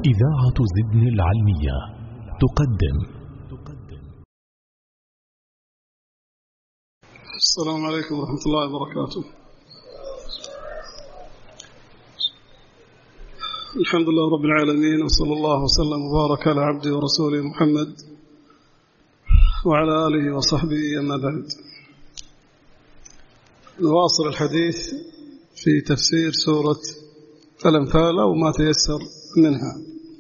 إذاعة زدن العلمية تقدم. السلام عليكم ورحمة الله وبركاته. الحمد لله رب العالمين، وصلى الله وسلم وبارك على عبده ورسوله محمد وعلى آله وصحبه. أما بعد، نواصل الحديث في تفسير سورة الأنفال وما تيسر منها.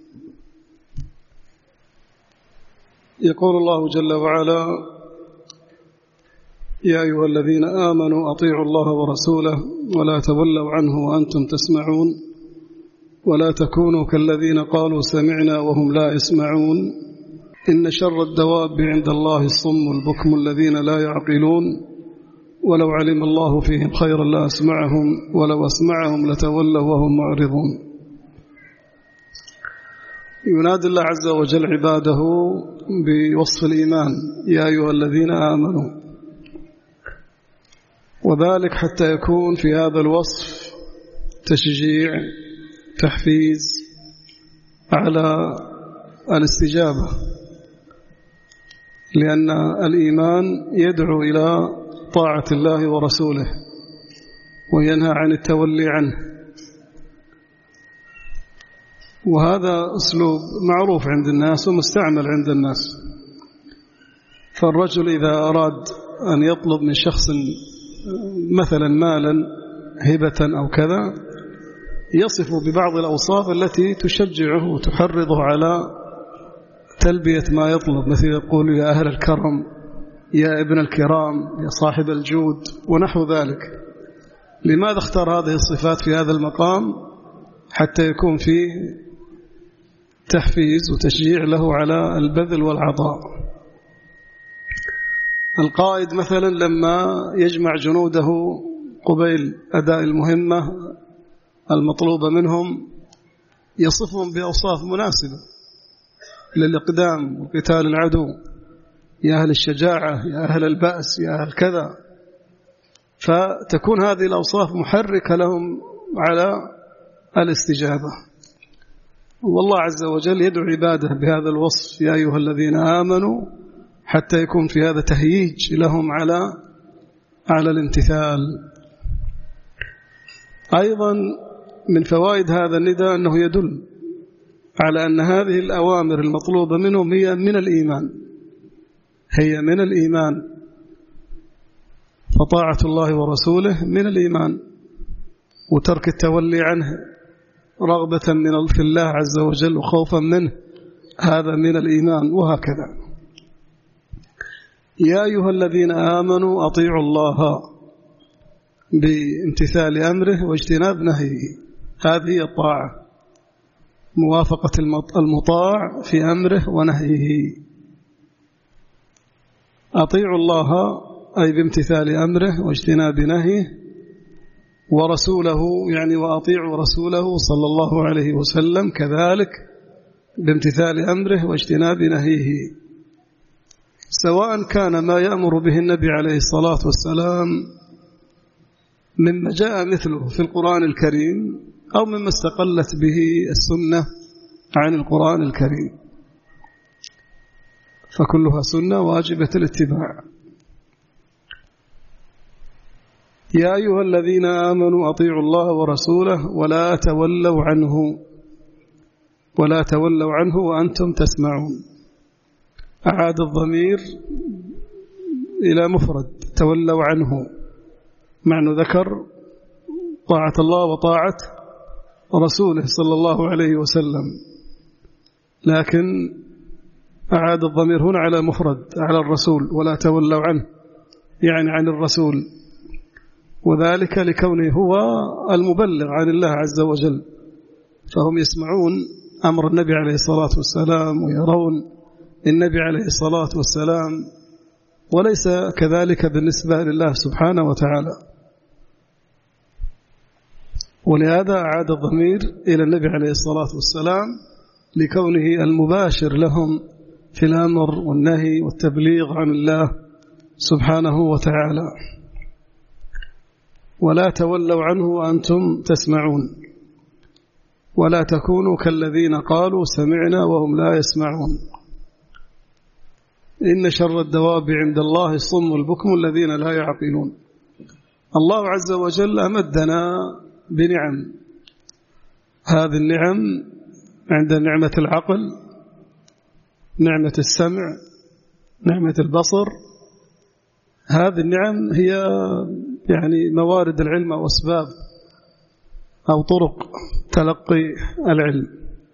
يقول الله جل وعلا: يا أيها الذين آمنوا أطيعوا الله ورسوله ولا تولوا عنه وأنتم تسمعون ولا تكونوا كالذين قالوا سمعنا وهم لا يسمعون إن شر الدواب عند الله الصم البكم الذين لا يعقلون ولو علم الله فيهم خيرا لأسمعهم ولو أسمعهم لتولوا وهم معرضون. ينادي الله عز وجل عباده بوصف الإيمان: يا أيها الذين آمنوا، وذلك حتى يكون في هذا الوصف تشجيع، تحفيز على الاستجابة، لأن الإيمان يدعو إلى طاعة الله ورسوله وينهى عن التولي عنه، وهذا أسلوب معروف عند الناس ومستعمل عند الناس. فالرجل إذا أراد أن يطلب من شخص مثلا مالا هبة أو كذا يصف ببعض الأوصاف التي تشجعه وتحرضه على تلبية ما يطلب، مثل يقول: يا أهل الكرم، يا ابن الكرام، يا صاحب الجود، ونحو ذلك. لماذا اختار هذه الصفات في هذا المقام؟ حتى يكون فيه تحفيز وتشجيع له على البذل والعطاء. القائد مثلا لما يجمع جنوده قبيل أداء المهمة المطلوبة منهم يصفهم بأوصاف مناسبة للإقدام وقتال العدو: يا أهل الشجاعة، يا أهل البأس، يا أهل كذا. فتكون هذه الأوصاف محركة لهم على الاستجابة. والله عز وجل يدعو عباده بهذا الوصف: يا أيها الذين آمنوا، حتى يكون في هذا تهييج لهم على الامتثال. أيضا من فوائد هذا النداء أنه يدل على أن هذه الأوامر المطلوبة منهم هي من الإيمان، فطاعة الله ورسوله من الإيمان، وترك التولي عنه رغبة في الله عز وجل وخوفا منه هذا من الإيمان، وهكذا. يا أيها الذين آمنوا أطيعوا الله بامتثال أمره واجتناب نهيه، هذه هي الطاعة، موافقة المطاع في أمره ونهيه. أطيعوا الله أي بامتثال أمره واجتناب نهيه، ورسوله يعني وأطيعوا رسوله صلى الله عليه وسلم كذلك بامتثال أمره واجتناب نهيه، سواء كان ما يأمر به النبي عليه الصلاة والسلام مما جاء مثله في القرآن الكريم أو مما استقلت به السنة عن القرآن الكريم، فكلها سنة واجبة الاتباع. يا أيها الذين آمنوا أطيعوا الله ورسوله ولا تولوا عنه وأنتم تسمعون. أعاد الضمير إلى مفرد: تولوا عنه، معنى ذكر طاعة الله وطاعة رسوله صلى الله عليه وسلم، لكن أعاد الضمير هنا على مفرد، على الرسول. ولا تولوا عنه يعني عن الرسول، وذلك لكونه هو المبلغ عن الله عز وجل، فهم يسمعون أمر النبي عليه الصلاة والسلام ويرون النبي عليه الصلاة والسلام، وليس كذلك بالنسبة لله سبحانه وتعالى. ولهذا أعاد الضمير إلى النبي عليه الصلاة والسلام لكونه المباشر لهم في الأمر والنهي والتبليغ عن الله سبحانه وتعالى. ولا تولوا عنه وأنتم تسمعون. ولا تكونوا كالذين قالوا سمعنا وهم لا يسمعون. إن شر الدواب عند الله الصم البكم الذين لا يعقلون. الله عز وجل أمدنا بنعم، هذه النعم عند نعمة العقل، نعمة السمع، نعمة البصر. هذه النعم هي يعني موارد العلم أو أسباب أو طرق تلقي العلم.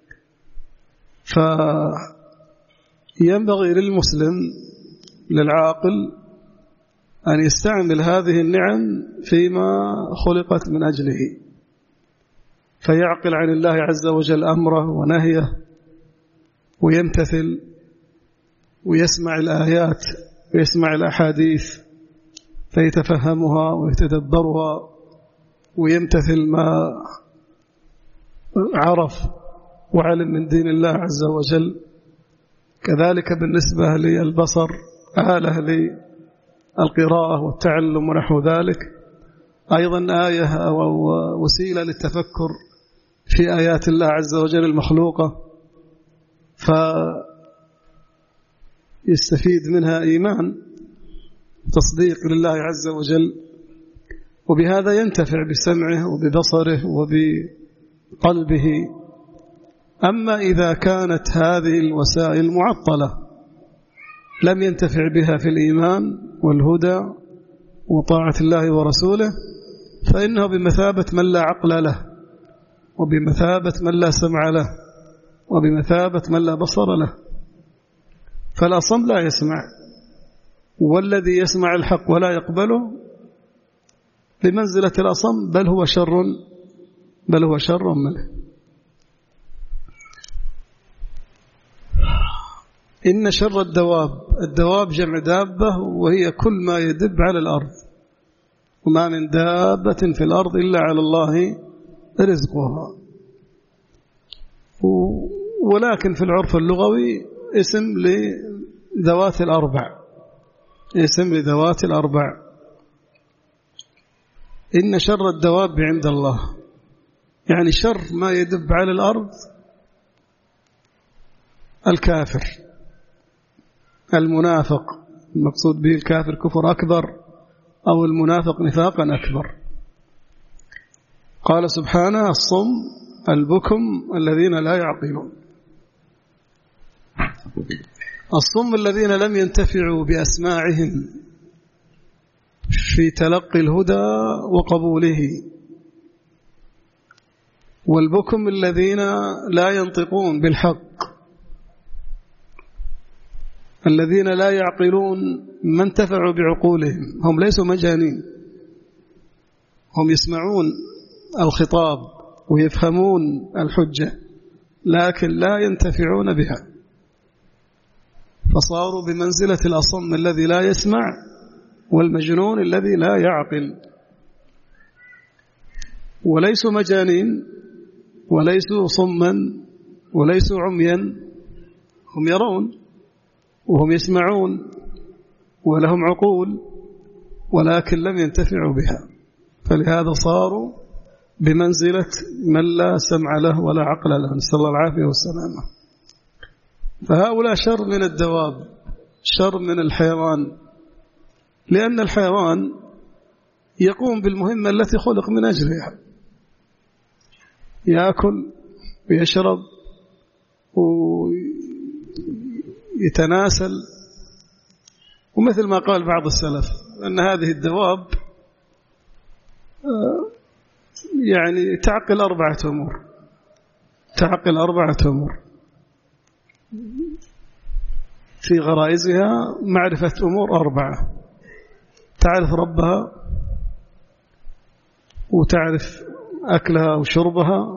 فينبغي للمسلم للعاقل أن يستعمل هذه النعم فيما خلقت من أجله، فيعقل عن الله عز وجل أمره ونهيه ويمتثل ويسمع الآيات ويسمع الأحاديث فيتفهمها ويتدبرها ويمتثل ما عرف وعلم من دين الله عز وجل. كذلك بالنسبة للبصر، آلة للقراءة والتعلم ونحو ذلك، أيضا آية أو وسيلة للتفكر في آيات الله عز وجل المخلوقة، فيستفيد منها إيمان تصديق لله عز وجل، وبهذا ينتفع بسمعه وببصره وبقلبه. أما إذا كانت هذه الوسائل معطلة لم ينتفع بها في الإيمان والهدى وطاعة الله ورسوله، فإنه بمثابة من لا عقل له، وبمثابة من لا سمع له، وبمثابة من لا بصر له. فالأصم لا يسمع، والذي يسمع الحق ولا يقبله بمنزلة الأصم، بل هو شر منه. إن شر الدواب جمع دابة، وهي كل ما يدب على الأرض، وما من دابة في الأرض إلا على الله رزقها. ولكن في العرف اللغوي اسم لذوات الأربع. إن شر الدواب عند الله، يعني شر ما يدب على الأرض الكافر المنافق، المقصود به الكافر كفر أكبر أو المنافق نفاقا أكبر. قال سبحانه: الصم البكم الذين لا يعقلون. الصم الذين لم ينتفعوا بأسماعهم في تلقي الهدى وقبوله، والبكم الذين لا ينطقون بالحق، الذين لا يعقلون ما انتفعوا بعقولهم. هم ليسوا مجانين، هم يسمعون الخطاب ويفهمون الحجة، لكن لا ينتفعون بها، فصاروا بمنزلة الأصم الذي لا يسمع والمجنون الذي لا يعقل. وليسوا مجانين وليسوا صما وليسوا عميا، هم يرون وهم يسمعون ولهم عقول، ولكن لم ينتفعوا بها، فلهذا صاروا بمنزلة من لا سمع له ولا عقل له، نسأل الله العافية والسلامة. فهؤلاء شر من الدواب، شر من الحيوان، لأن الحيوان يقوم بالمهمة التي خلق من أجلها، يأكل ويشرب ويتناسل. ومثل ما قال بعض السلف أن هذه الدواب يعني تعقل 4 أمور في غرائزها، معرفة أمور 4: تعرف ربها، وتعرف أكلها وشربها،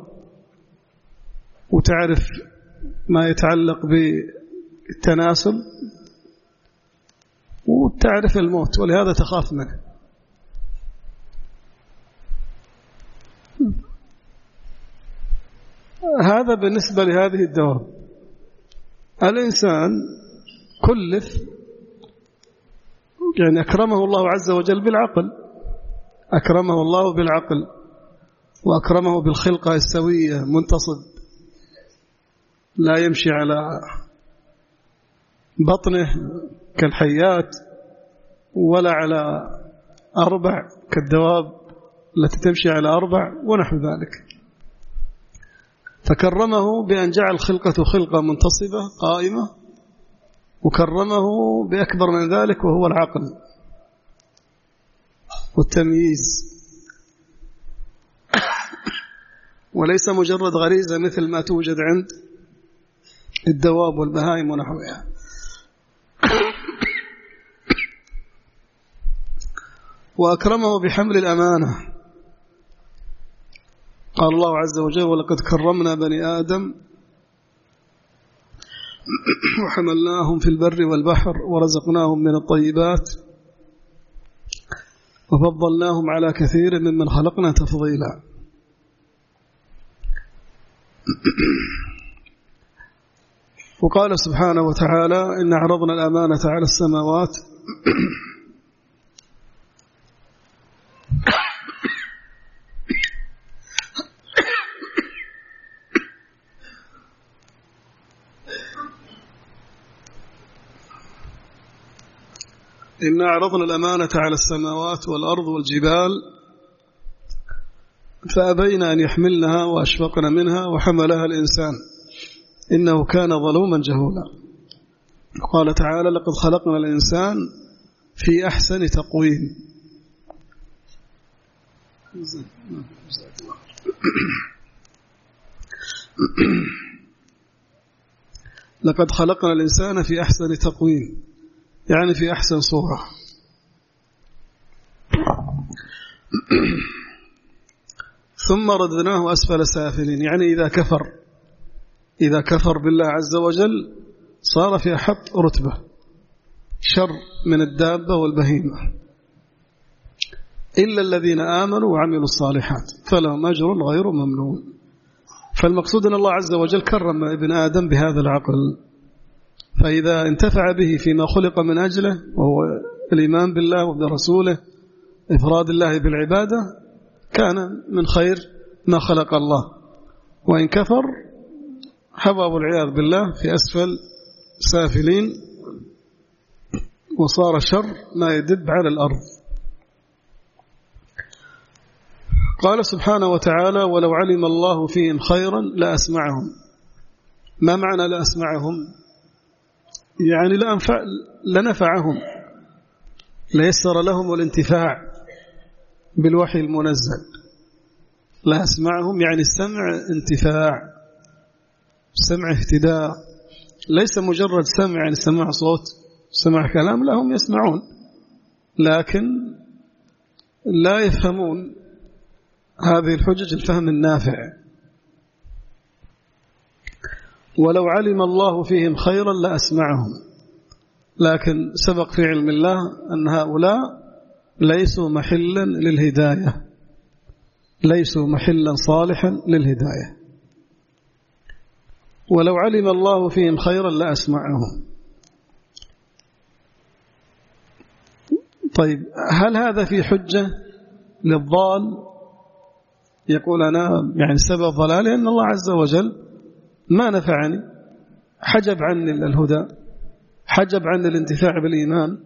وتعرف ما يتعلق بالتناسل، وتعرف الموت، ولهذا تخاف منه. هذا بالنسبة لهذه الدواب. الإنسان كلف، يعني أكرمه الله عز وجل بالعقل، وأكرمه بالخلقة السوية منتصب، لا يمشي على بطنه كالحيات ولا على أربع كالدواب التي تمشي على أربع ونحو ذلك. فكرمه بأن جعل خلقته خلقة منتصبة قائمة، وكرمه بأكبر من ذلك وهو العقل والتمييز، وليس مجرد غريزة مثل ما توجد عند الدواب والبهائم ونحوها. وأكرمه بحمل الأمانة. قال الله عز وجل: ولقد كرمنا بني آدم وحملناهم في البر والبحر ورزقناهم من الطيبات وفضلناهم على كثير ممن خلقنا تفضيلا. وقال سبحانه وتعالى: إن عرضنا الأمانة على السماوات إن عرضنا الأمانة على السماوات والأرض والجبال فأبين أن يحملنها وأشفقن منها وحملها الإنسان إنه كان ظلوما جهولا. قال تعالى: لقد خلقنا الإنسان في أحسن تقويم. لقد خلقنا الإنسان في أحسن تقويم، يعني في أحسن صورة. ثم رددناه أسفل سافلين، يعني إذا كفر بالله عز وجل صار في أحط رتبة شر من الدابة والبهيمة، إلا الذين آمنوا وعملوا الصالحات فلهم أجر غير ممنون. فالمقصود أن الله عز وجل كرم ابن آدم بهذا العقل، فإذا انتفع به فيما خلق من أجله وهو الإيمان بالله وبرسوله، إفراد الله بالعبادة، كان من خير ما خلق الله. وإن كفر حبى والعياذ بالله في أسفل سافلين، وصار شر ما يدب على الأرض. قال سبحانه وتعالى: ولو علم الله فيهم خيرا لأسمعهم. ما معنى لأسمعهم؟ يعني لنفعهم، ليسر لهم الانتفاع بالوحي المنزل. لا أسمعهم يعني السمع انتفاع، سمع اهتداء، ليس مجرد سمع يعني سمع صوت سمع كلام، لا، هم يسمعون لكن لا يفهمون هذه الحجج الفهم النافع. ولو علم الله فيهم خيرا لأسمعهم، لكن سبق في علم الله أن هؤلاء ليسوا محلا للهداية، ليسوا محلا صالحا للهداية. ولو علم الله فيهم خيرا لأسمعهم. طيب، هل هذا في حجة للضال يقول أنا يعني سبب ضلالي أن الله عز وجل ما نفعني، حجب عني الهدى، حجب عني الانتفاع بالإيمان،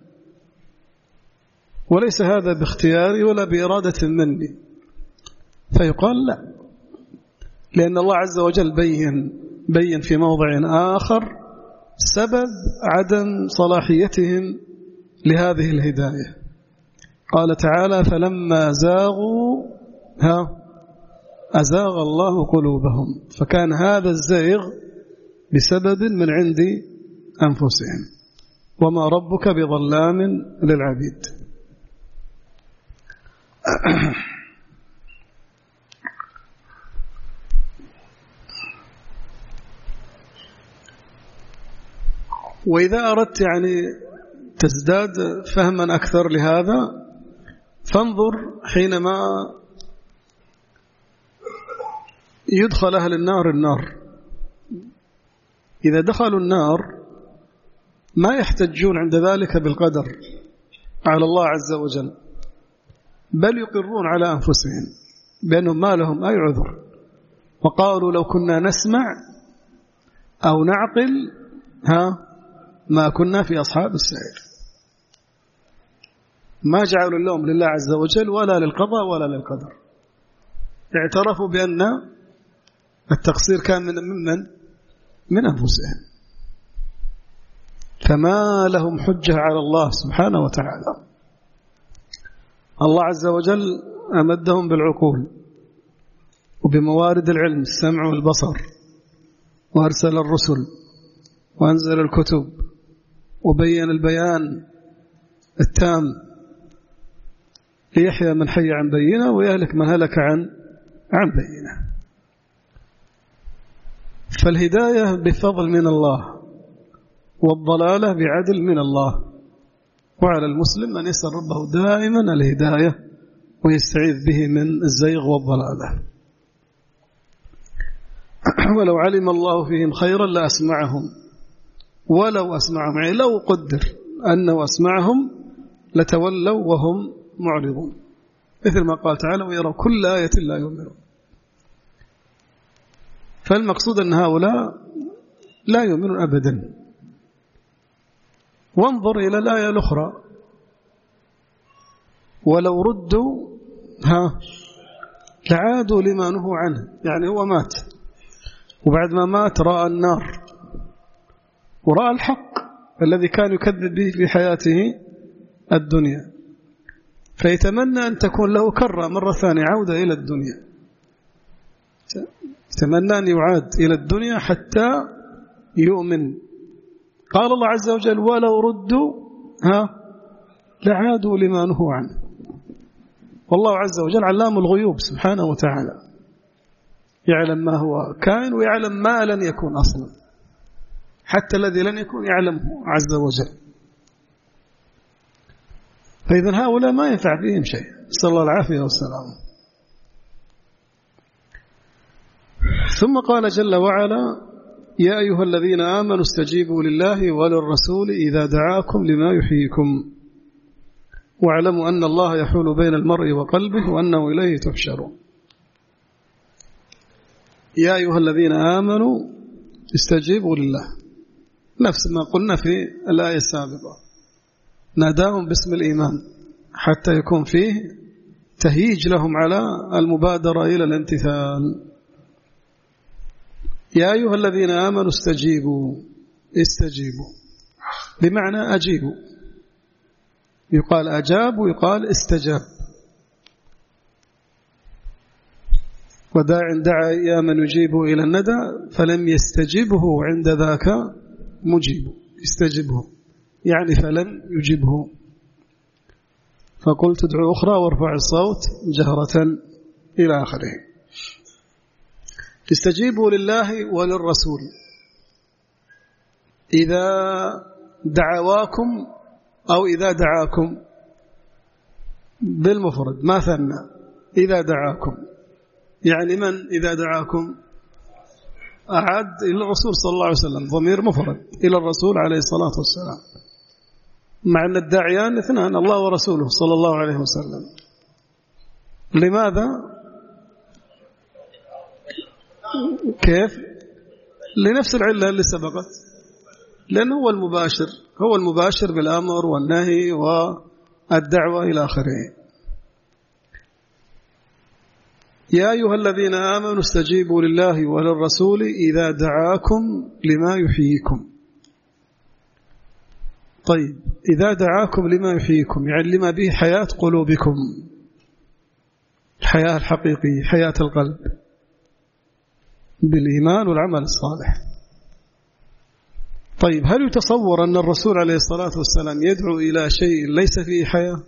وليس هذا باختياري ولا بإرادة مني؟ فيقال لا، لأن الله عز وجل بين في موضع آخر سبب عدم صلاحيتهم لهذه الهداية. قال تعالى: فلما زاغوا أزاغ الله قلوبهم. فكان هذا الزيغ بسبب من عند أنفسهم، وما ربك بظلام للعبيد. وإذا أردت يعني تزداد فهما أكثر لهذا، فانظر حينما يدخل أهل النار، إذا دخلوا النار ما يحتجون عند ذلك بالقدر على الله عز وجل، بل يقرون على أنفسهم بأنهم ما لهم أي عذر، وقالوا لو كنا نسمع أو نعقل ما كنا في أصحاب السعير. ما جعلوا اللوم لله عز وجل ولا للقضاء ولا للقدر، اعترفوا بأن التقصير كان من أنفسهم، فما لهم حجة على الله سبحانه وتعالى. الله عز وجل أمدهم بالعقول وبموارد العلم، السمع والبصر، وأرسل الرسل وأنزل الكتب وبين البيان التام ليحيى من حي عن بينه ويهلك من هلك عن بينه. فالهداية بفضل من الله، والضلالة بعدل من الله، وعلى المسلم أن يسأل ربه دائما الهداية ويستعيذ به من الزيغ والضلالة. ولو علم الله فيهم خيرا لأسمعهم، ولو أسمعهم، يعني لو قدر أنه أسمعهم لتولوا وهم معرضون، مثل ما قال تعالى ويروا كل آية لا يؤمنون. فالمقصود أن هؤلاء لا يؤمنون أبدا. وانظر إلى الآية الأخرى، ولو ردوا لعادوا لما نهوا عنه. يعني هو مات، وبعد ما مات رأى النار ورأى الحق الذي كان يكذب به في حياته الدنيا، فيتمنى أن تكون له كرة مرة ثانية عودة إلى الدنيا، يتمنى أن يعاد إلى الدنيا حتى يؤمن. قال الله عز وجل ولو ردوا لعادوا لما نهوا عنه. والله عز وجل علام الغيوب سبحانه وتعالى، يعلم ما هو كائن ويعلم ما لن يكون أصلا، حتى الذي لن يكون يعلمه عز وجل. فإذن هؤلاء ما ينفع فيهم شيء، نسأل الله العافية والسلام. ثم قال جل وعلا يا أيها الذين آمنوا استجيبوا لله وللرسول إذا دعاكم لما يحييكم واعلموا أن الله يحول بين المرء وقلبه وأنه إليه تحشرون. يا أيها الذين آمنوا استجيبوا لله، نفس ما قلنا في الآية السابقة، ناداهم باسم الإيمان حتى يكون فيه تهييج لهم على المبادرة إلى الامتثال. يا أيها الذين آمنوا استجيبوا بمعنى أجيبوا، يقال أجاب ويقال استجاب. وداع دعا يا من يجيب إلى الندى فلم يستجبه عند ذاك مجيب، استجبه يعني فلم يجبه. فقلت ادعو أخرى وارفع الصوت جهرة إلى آخره. استجيبوا لله وللرسول إذا دعواكم أو إذا دعاكم بالمفرد ما ثنى، إذا دعاكم يعني من إذا دعاكم أعد إلى الرسول صلى الله عليه وسلم، ضمير مفرد إلى الرسول عليه الصلاة والسلام، مع أن الداعيان اثنان الله ورسوله صلى الله عليه وسلم. لماذا؟ كيف؟ لنفس العلة اللي سبقت، لأنه هو المباشر بالأمر والنهي والدعوة إلى آخره. يا أيها الذين آمنوا استجيبوا لله وللرسول إذا دعاكم لما يحييكم. طيب إذا دعاكم لما يحييكم يعني لما به حياة قلوبكم، الحياة الحقيقية، حياة القلب بالإيمان والعمل الصالح. طيب هل يتصور أن الرسول عليه الصلاة والسلام يدعو إلى شيء ليس فيه حياة؟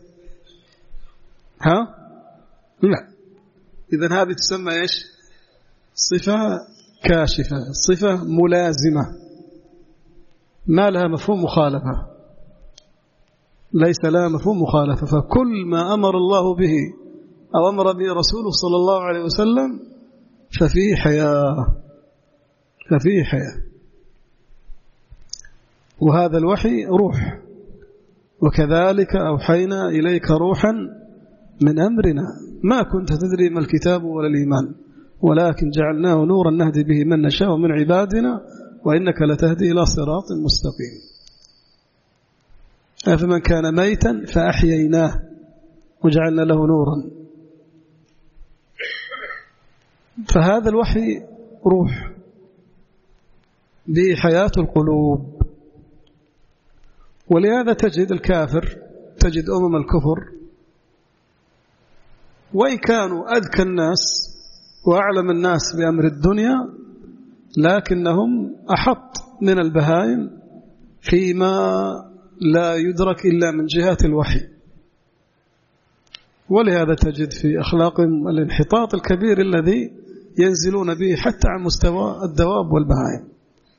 لا. إذن هذه تسمى إيش؟ صفة كاشفة، صفة ملازمة ما لها مفهوم مخالفة، ليس لها مفهوم مخالفة. فكل ما أمر الله به أو أمر به رسوله صلى الله عليه وسلم ففيه حياة، وهذا الوحي روح، وكذلك أوحينا إليك روحا من أمرنا ما كنت تدري ما الكتاب ولا الإيمان ولكن جعلناه نورا نهدي به من نشاء من عبادنا وإنك لتهدي إلى صراط مستقيم. أفمن كان ميتا فأحييناه وجعلنا له نورا. فهذا الوحي روح به حياة القلوب. ولهذا تجد الكافر، تجد الكفر وإن كانوا أذكى الناس وأعلم الناس بأمر الدنيا لكنهم أحط من البهائم فيما لا يدرك إلا من جهة الوحي. ولهذا تجد في أخلاقهم الانحطاط الكبير الذي ينزلون به حتى عن مستوى الدواب والبهائم،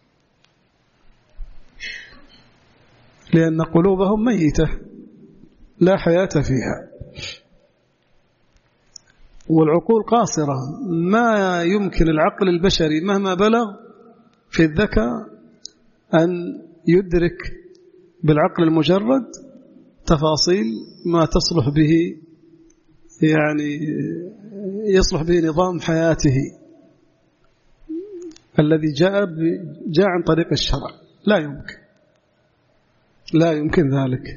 لأن قلوبهم ميتة لا حياة فيها والعقول قاصرة. ما يمكن العقل البشري مهما بلغ في الذكاء أن يدرك بالعقل المجرد تفاصيل ما تصلح به، يعني يصلح به نظام حياته الذي جاء عن طريق الشرع. لا يمكن ذلك.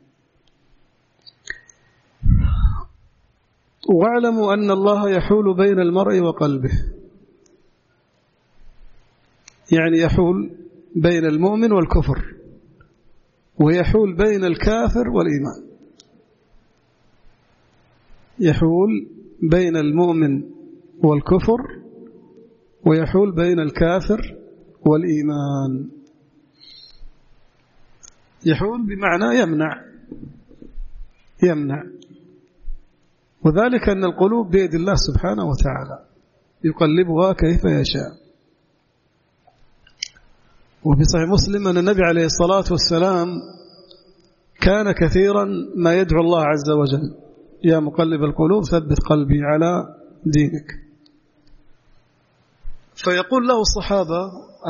واعلموا أن الله يحول بين المرء وقلبه، يعني يحول بين المؤمن والكفر ويحول بين الكافر والإيمان، يحول بين المؤمن والكفر ويحول بين الكافر والإيمان. يحول بمعنى يمنع، وذلك أن القلوب بيد الله سبحانه وتعالى يقلبها كيف يشاء. وفي صحيح مسلم أن النبي عليه الصلاة والسلام كان كثيرا ما يدعو الله عز وجل: يا مقلب القلوب ثبت قلبي على دينك. فيقول له الصحابة: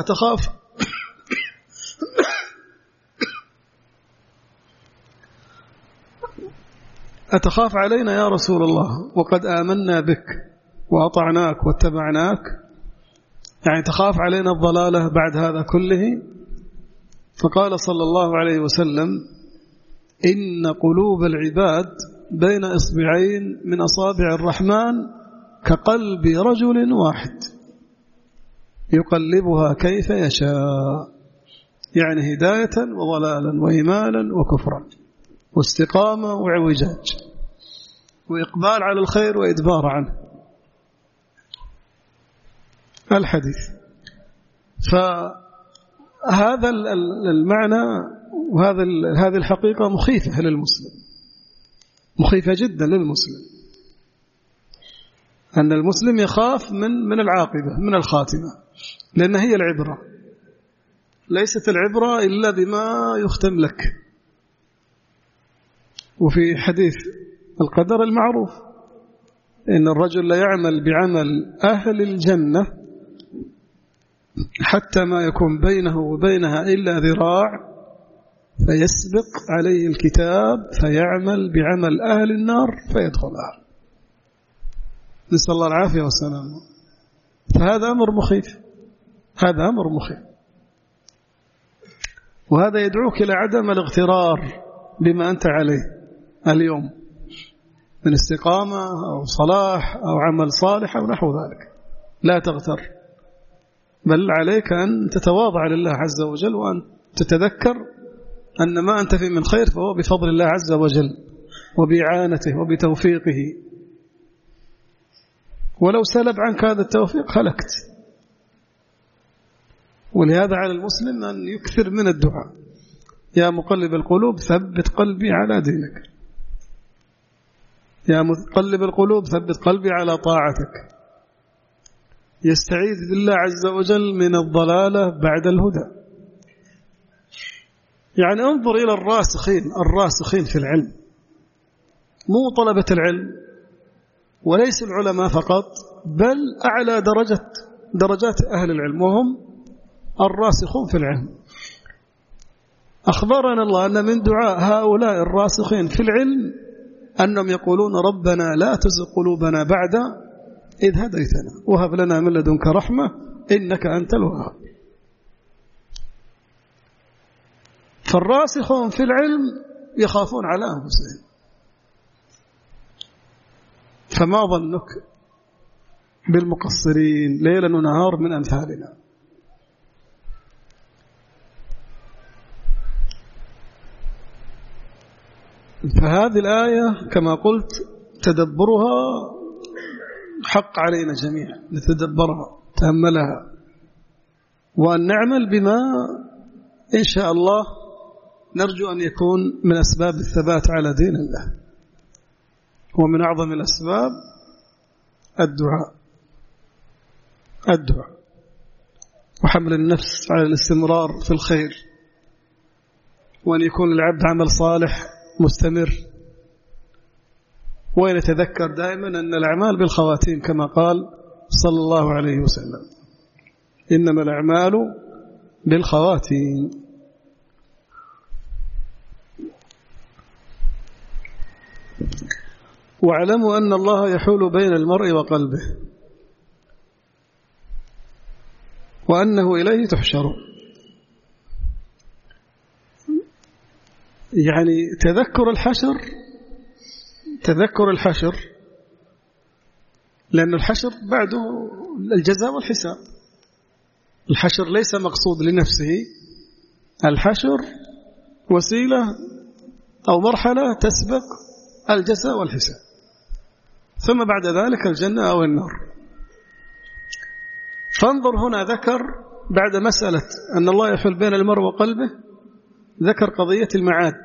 أتخاف علينا يا رسول الله وقد آمنا بك وأطعناك واتبعناك؟ يعني تخاف علينا الضلالة بعد هذا كله؟ فقال صلى الله عليه وسلم: إن قلوب العباد بين إصبعين من أصابع الرحمن كقلب رجل واحد يقلبها كيف يشاء، يعني هداية وضلالا وإيمانا وكفرا واستقامة وعوجاج وإقبال على الخير وإدبار عنه. الحديث. فهذا المعنى وهذه الحقيقة مخيفة للمسلم، مخيفة جدا للمسلم، أن المسلم يخاف من العاقبة، من الخاتمة، لأن هي العبرة، ليست العبرة إلا بما يختم لك. وفي حديث القدر المعروف إن الرجل لا يعمل بعمل أهل الجنة حتى ما يكون بينه وبينها إلا ذراع فيسبق عليه الكتاب فيعمل بعمل أهل النار فيدخلها، نسأل الله العافية والسلام. فهذا أمر مخيف، هذا أمر مخيف، وهذا يدعوك إلى عدم الاغترار بما أنت عليه اليوم من استقامة أو صلاح أو عمل صالح أو نحو ذلك. لا تغتر، بل عليك أن تتواضع لله عز وجل وأن تتذكر أن ما أنت فيه من خير فهو بفضل الله عز وجل وبإعانته وبتوفيقه، ولو سلب عنك هذا التوفيق هلكت. ولهذا على المسلم أن يكثر من الدعاء: يا مقلب القلوب ثبت قلبي على دينك، يا مقلب القلوب ثبت قلبي على طاعتك. يستعيذ بالله عز وجل من الضلالة بعد الهدى. يعني انظر إلى الراسخين في العلم، مو طلبة العلم وليس العلماء فقط، بل أعلى درجات أهل العلم وهم الراسخون في العلم. أخبرنا الله أن من دعاء هؤلاء الراسخين في العلم أنهم يقولون ربنا لا تزغ قلوبنا بعد إذ هديتنا وهب لنا من لدنك رحمة إنك أنت الوهاب. فالراسخون في العلم يخافون على أنفسهم. فما ظنك بالمقصرين ليلا ونهار من أمثالنا؟ فهذه الآية كما قلت تدبرها حق علينا جميعا، نتدبرها تأملها وأن نعمل بما إن شاء الله نرجو أن يكون من أسباب الثبات على دين الله. ومن أعظم الأسباب الدعاء وحمل النفس على الاستمرار في الخير، وأن يكون العبد عمل صالح مستمر، ويتذكر دائما أن الأعمال بالخواتيم كما قال صلى الله عليه وسلم إنما الأعمال بالخواتيم. واعلموا أن الله يحول بين المرء وقلبه وأنه إليه تحشرون. يعني تذكر الحشر لأن الحشر بعده الجزاء والحساب. الحشر ليس مقصود لنفسه، الحشر وسيلة أو مرحلة تسبق الجزاء والحساب، ثم بعد ذلك الجنة أو النار. فانظر هنا ذكر بعد مسألة أن الله يحول بين المرء وقلبه ذكر قضية المعاد.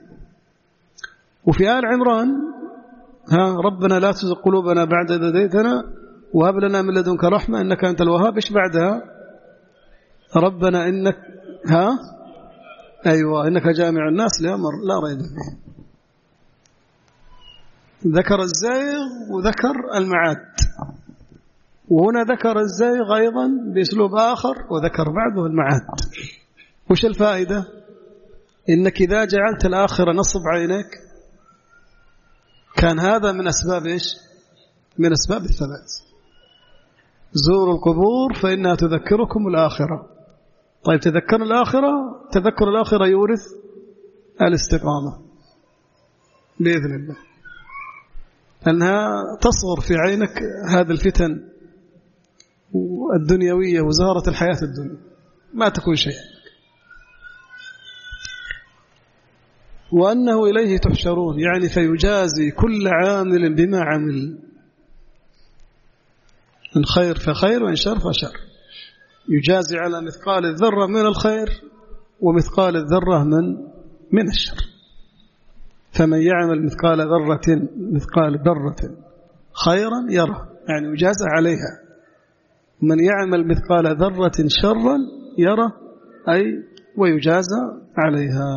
وفي آل عمران ربنا لا تزغ قلوبنا بعد إذ هديتنا وهب لنا من لدنك رحمة إنك أنت الوهاب. إيش بعدها؟ ربنا إنك إنك جامع الناس لأمر لا ريب فيه. ذكر الزيغ وذكر المعاد، وهنا ذكر الزيغ أيضا بأسلوب آخر وذكر بعده المعاد. وش الفائدة؟ إنك إذا جعلت الآخرة نصب عينك كان هذا من أسباب إيش؟ من أسباب الثبات. زوروا القبور فإنها تذكركم الآخرة. طيب تذكر الآخرة يورث الاستقامة بإذن الله، أنها تصغر في عينك هذه الفتن الدنيوية وزهرة الحياة الدنيا ما تكون شيء. وأنه إليه تحشرون، يعني فيجازي كل عامل بما عمل، إن خير فخير وإن شر فشر. يجازي على مثقال الذرة من الخير ومثقال الذرة من الشر. فمن يعمل مثقال ذرة خيرا يره، يعني يجازى عليها. من يعمل مثقال ذرة شرا يره، أي ويجازى عليها.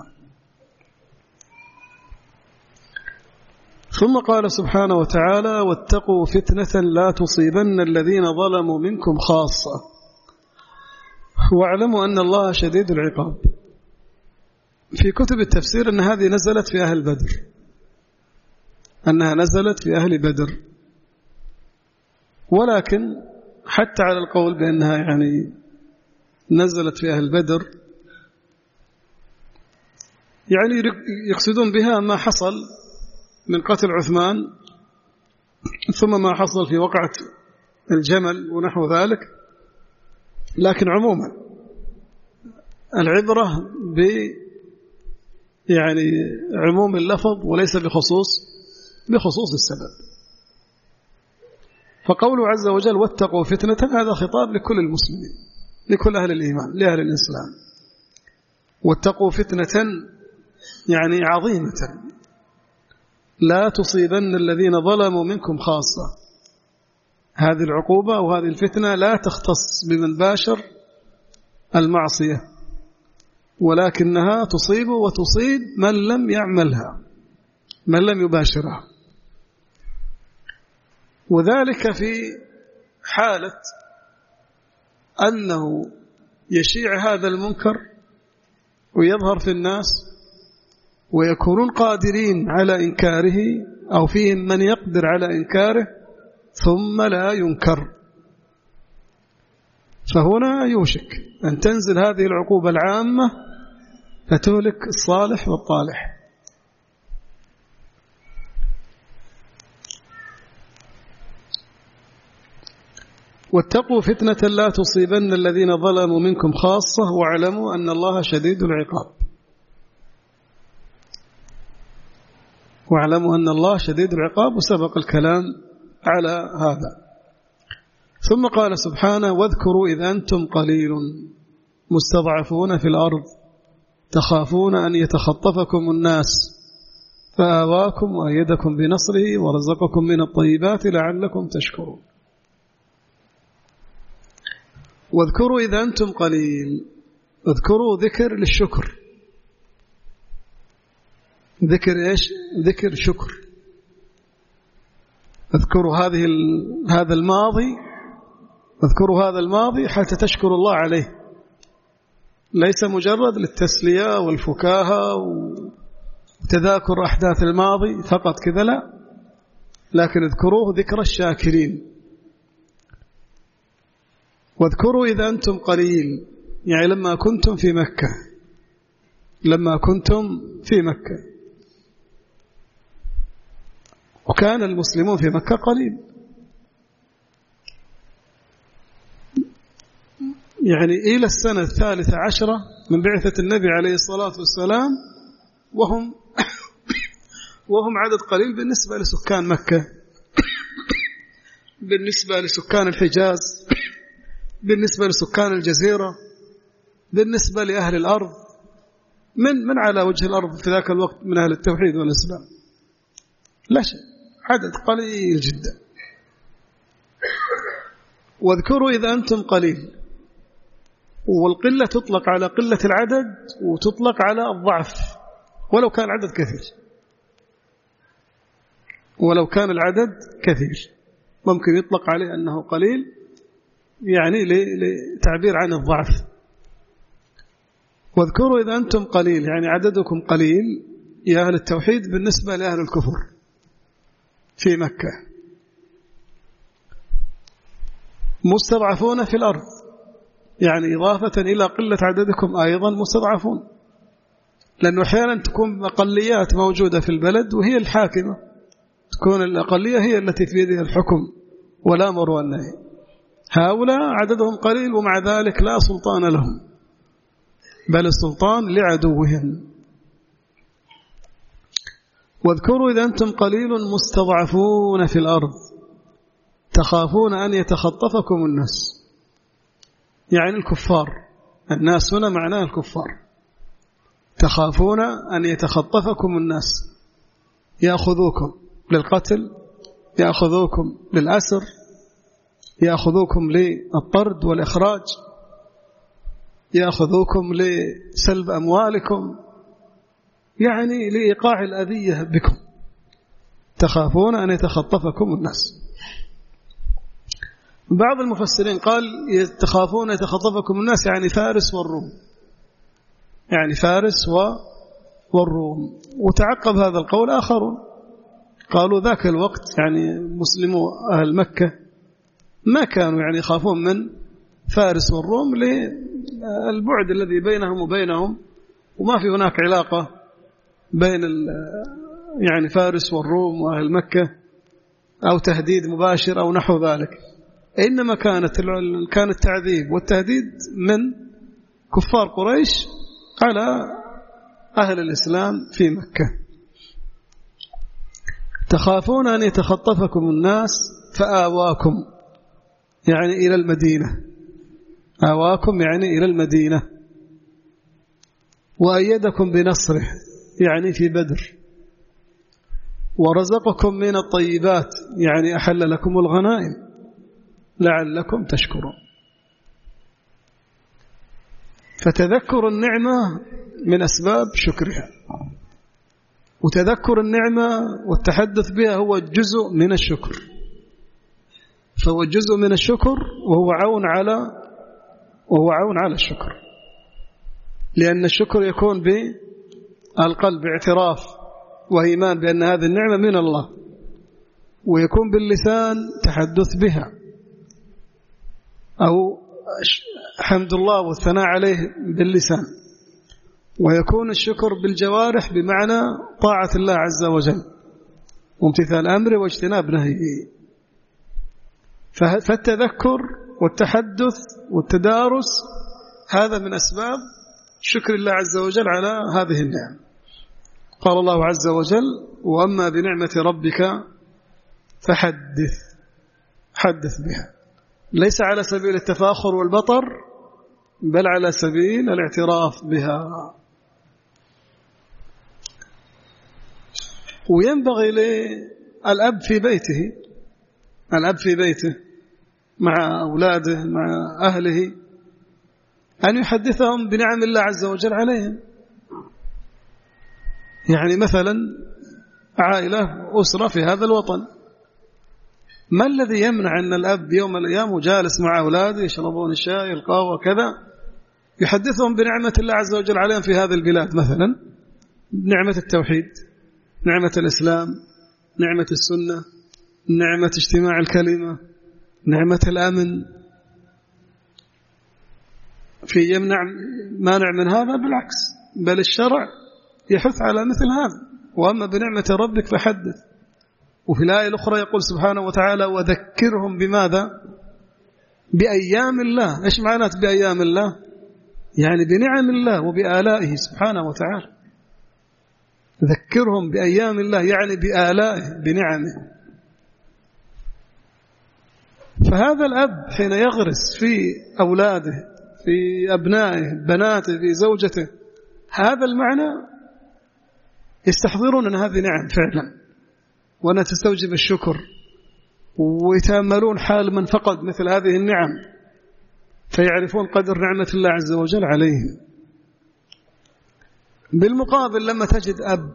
ثم قال سبحانه وتعالى واتقوا فتنة لا تصيبن الذين ظلموا منكم خاصة واعلموا أن الله شديد العقاب. في كتب التفسير أن هذه نزلت في أهل بدر، أنها نزلت في أهل بدر، ولكن حتى على القول بأنها يعني نزلت في أهل بدر يعني يقصدون بها ما حصل من قتل عثمان ثم ما حصل في وقعة الجمل ونحو ذلك. لكن عموما العبرة يعني عموم اللفظ وليس بخصوص السبب. فقوله عز وجل واتقوا فتنة هذا خطاب لكل المسلمين، لكل أهل الإيمان، لأهل الإسلام. واتقوا فتنة يعني عظيمة لا تصيبن الذين ظلموا منكم خاصة. هذه العقوبة وهذه الفتنة لا تختص بمن باشر المعصية، ولكنها تصيب وتصيب من لم يعملها، من لم يباشرها. وذلك في حالة أنه يشيع هذا المنكر ويظهر في الناس ويكونون قادرين على إنكاره أو فيهم من يقدر على إنكاره ثم لا ينكر. فهنا يوشك أن تنزل هذه العقوبة العامة فتهلك الصالح والطالح. واتقوا فتنة لا تصيبن الذين ظلموا منكم خاصة واعلموا أن الله شديد العقاب. واعلموا أن الله شديد العقاب، وسبق الكلام على هذا. ثم قال سبحانه: واذكروا إذ أنتم قليل مستضعفون في الأرض تخافون أن يتخطفكم الناس فآواكم وأيدكم بنصره ورزقكم من الطيبات لعلكم تشكرون. واذكروا إذا أنتم قليل، اذكروا ذكر للشكر، ذكر إيش؟ ذكر شكر. اذكروا هذا الماضي، اذكروا هذا الماضي حتى تشكروا الله عليه، ليس مجرد للتسلية والفكاهة وتذاكر أحداث الماضي فقط كذا، لا، لكن اذكروه ذكر الشاكرين. واذكروا إذا أنتم قليل، يعني لما كنتم في مكة، لما كنتم في مكة وكان المسلمون في مكة قليل، يعني إلى السنة 13 من بعثة النبي عليه الصلاة والسلام وهم عدد قليل بالنسبة لسكان مكة، بالنسبة لسكان الحجاز، بالنسبة لسكان الجزيرة، بالنسبة لأهل الأرض من على وجه الأرض في ذاك الوقت من أهل التوحيد والإسلام، لا شيء، عدد قليل جدا. واذكروا إذا أنتم قليل، والقلة تطلق على قلة العدد وتطلق على الضعف ولو كان العدد كثير، ولو كان العدد كثير ممكن يطلق عليه أنه قليل، يعني لتعبير عن الضعف. واذكروا إذا أنتم قليل، يعني عددكم قليل يا أهل التوحيد بالنسبة لأهل الكفر في مكة، مستضعفون في الأرض، يعني إضافة إلى قلة عددكم أيضا مستضعفون، لأنه أحيانا تكون أقليات موجودة في البلد وهي الحاكمة، تكون الأقلية هي التي في يدها الحكم والأمر والنهي. هؤلاء عددهم قليل ومع ذلك لا سلطان لهم، بل السلطان لعدوهم. واذكروا إذا أنتم قليل مستضعفون في الأرض تخافون أن يتخطفكم الناس، يعني الكفار، الناس هنا معناه الكفار، تخافون أن يتخطفكم الناس، يأخذوكم للقتل، يأخذوكم للأسر، يأخذوكم للطرد والإخراج، يأخذوكم لسلب أموالكم، يعني لإيقاع الأذية بكم، تخافون أن يتخطفكم الناس. بعض المفسرين قال تخافون يتخطفكم الناس يعني فارس والروم، يعني فارس والروم. وتعقب هذا القول آخرون قالوا ذاك الوقت يعني مسلمو أهل مكة ما كانوا يعني يخافون من فارس والروم للبعد الذي بينهم وبينهم، وما في هناك علاقة بين يعني فارس والروم وأهل مكة أو تهديد مباشر أو نحو ذلك، إنما كان التعذيب والتهديد من كفار قريش على أهل الإسلام في مكة. تخافون أن يتخطفكم الناس فآواكم يعني إلى المدينة، آواكم يعني إلى المدينة، وأيدكم بنصره يعني في بدر، ورزقكم من الطيبات يعني أحل لكم الغنائم لعلكم تشكرون. فتذكر النعمة من أسباب شكرها، وتذكر النعمة والتحدث بها هو جزء من الشكر، فهو جزء من الشكر وهو عون على الشكر، لأن الشكر يكون القلب اعتراف وإيمان بأن هذه النعمة من الله، ويكون باللسان تحدث بها أو حمد الله والثناء عليه باللسان، ويكون الشكر بالجوارح بمعنى طاعة الله عز وجل وامتثال أمره واجتناب نهيه. فالتذكر والتحدث والتدارس هذا من أسباب شكر الله عز وجل على هذه النعم. قال الله عز وجل: وأما بنعمة ربك حدث بها، ليس على سبيل التفاخر والبطر، بل على سبيل الاعتراف بها. وينبغي للأب في بيته مع أولاده مع أهله أن يحدثهم بنعم الله عز وجل عليهم. يعني مثلا عائلة أسرة في هذا الوطن، ما الذي يمنع أن الأب يوم من الأيام جالس مع أولاده يشربون الشاي القهوة كذا يحدثهم بنعمة الله عز وجل عليهم في هذه البلاد، مثلا نعمة التوحيد، نعمة الإسلام، نعمة السنة، نعمة اجتماع الكلمة، نعمة الأمن. في يمنع مانع من هذا؟ بالعكس، بل الشرع يحث على مثل هذا. وأما بنعمة ربك فحدث. وفي الآية الأخرى يقول سبحانه وتعالى: وذكرهم بماذا؟ بأيام الله. إيش معنات بأيام الله؟ يعني بنعم الله وبآلائه سبحانه وتعالى. ذكرهم بأيام الله يعني بآلائه بنعمه. فهذا الأب حين يغرس في أولاده في أبنائه بناته في زوجته هذا المعنى يستحضرون أن هذه نعم فعلا وأنها تستوجب الشكر، ويتأملون حال من فقد مثل هذه النعم فيعرفون قدر نعمة الله عز وجل عليهم. بالمقابل لما تجد أب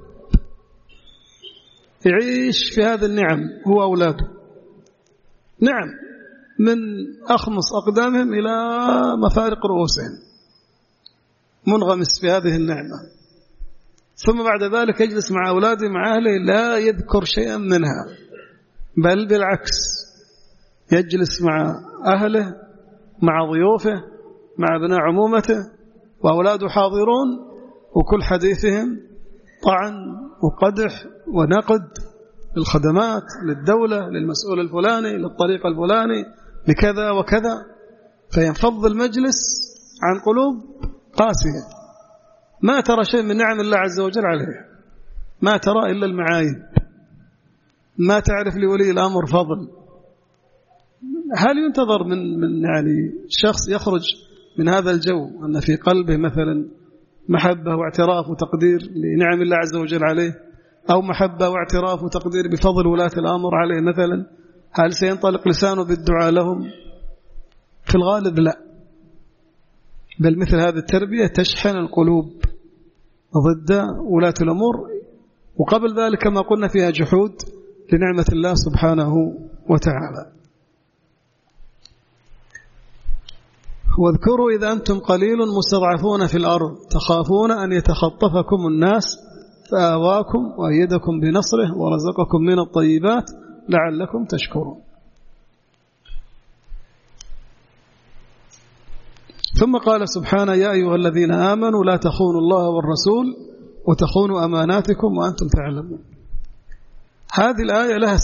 يعيش في هذه النعم هو أولاده، نعم، من أخمص أقدامهم إلى مفارق رؤوسهم منغمس في هذه النعمة، ثم بعد ذلك يجلس مع أولاده مع أهله لا يذكر شيئا منها، بل بالعكس يجلس مع أهله مع ضيوفه مع ابناء عمومته وأولاده حاضرون، وكل حديثهم طعن وقدح ونقد للخدمات للدولة للمسؤول الفلاني للطريق الفلاني لكذا وكذا، فينفض المجلس عن قلوب قاسية ما ترى شيء من نعم الله عز وجل عليه، ما ترى إلا المعايب، ما تعرف لولي الأمر فضل. هل ينتظر من يعني شخص يخرج من هذا الجو أن في قلبه مثلا محبة واعتراف وتقدير لنعم الله عز وجل عليه، أو محبة واعتراف وتقدير بفضل ولاة الأمر عليه مثلا؟ هل سينطلق لسانه بالدعاء لهم؟ في الغالب لا، بل مثل هذه التربية تشحن القلوب ضد ولاة الأمور، وقبل ذلك كما قلنا فيها جحود لنعمة الله سبحانه وتعالى. واذكروا إذا أنتم قليل مستضعفون في الأرض تخافون أن يتخطفكم الناس فآواكم وأيدكم بنصره ورزقكم من الطيبات لعلكم تشكرون. ثم قال سبحانه: يا أيها الذين آمنوا لا تخونوا الله والرسول وتخونوا أماناتكم وأنتم تعلمون. هذه الآية لها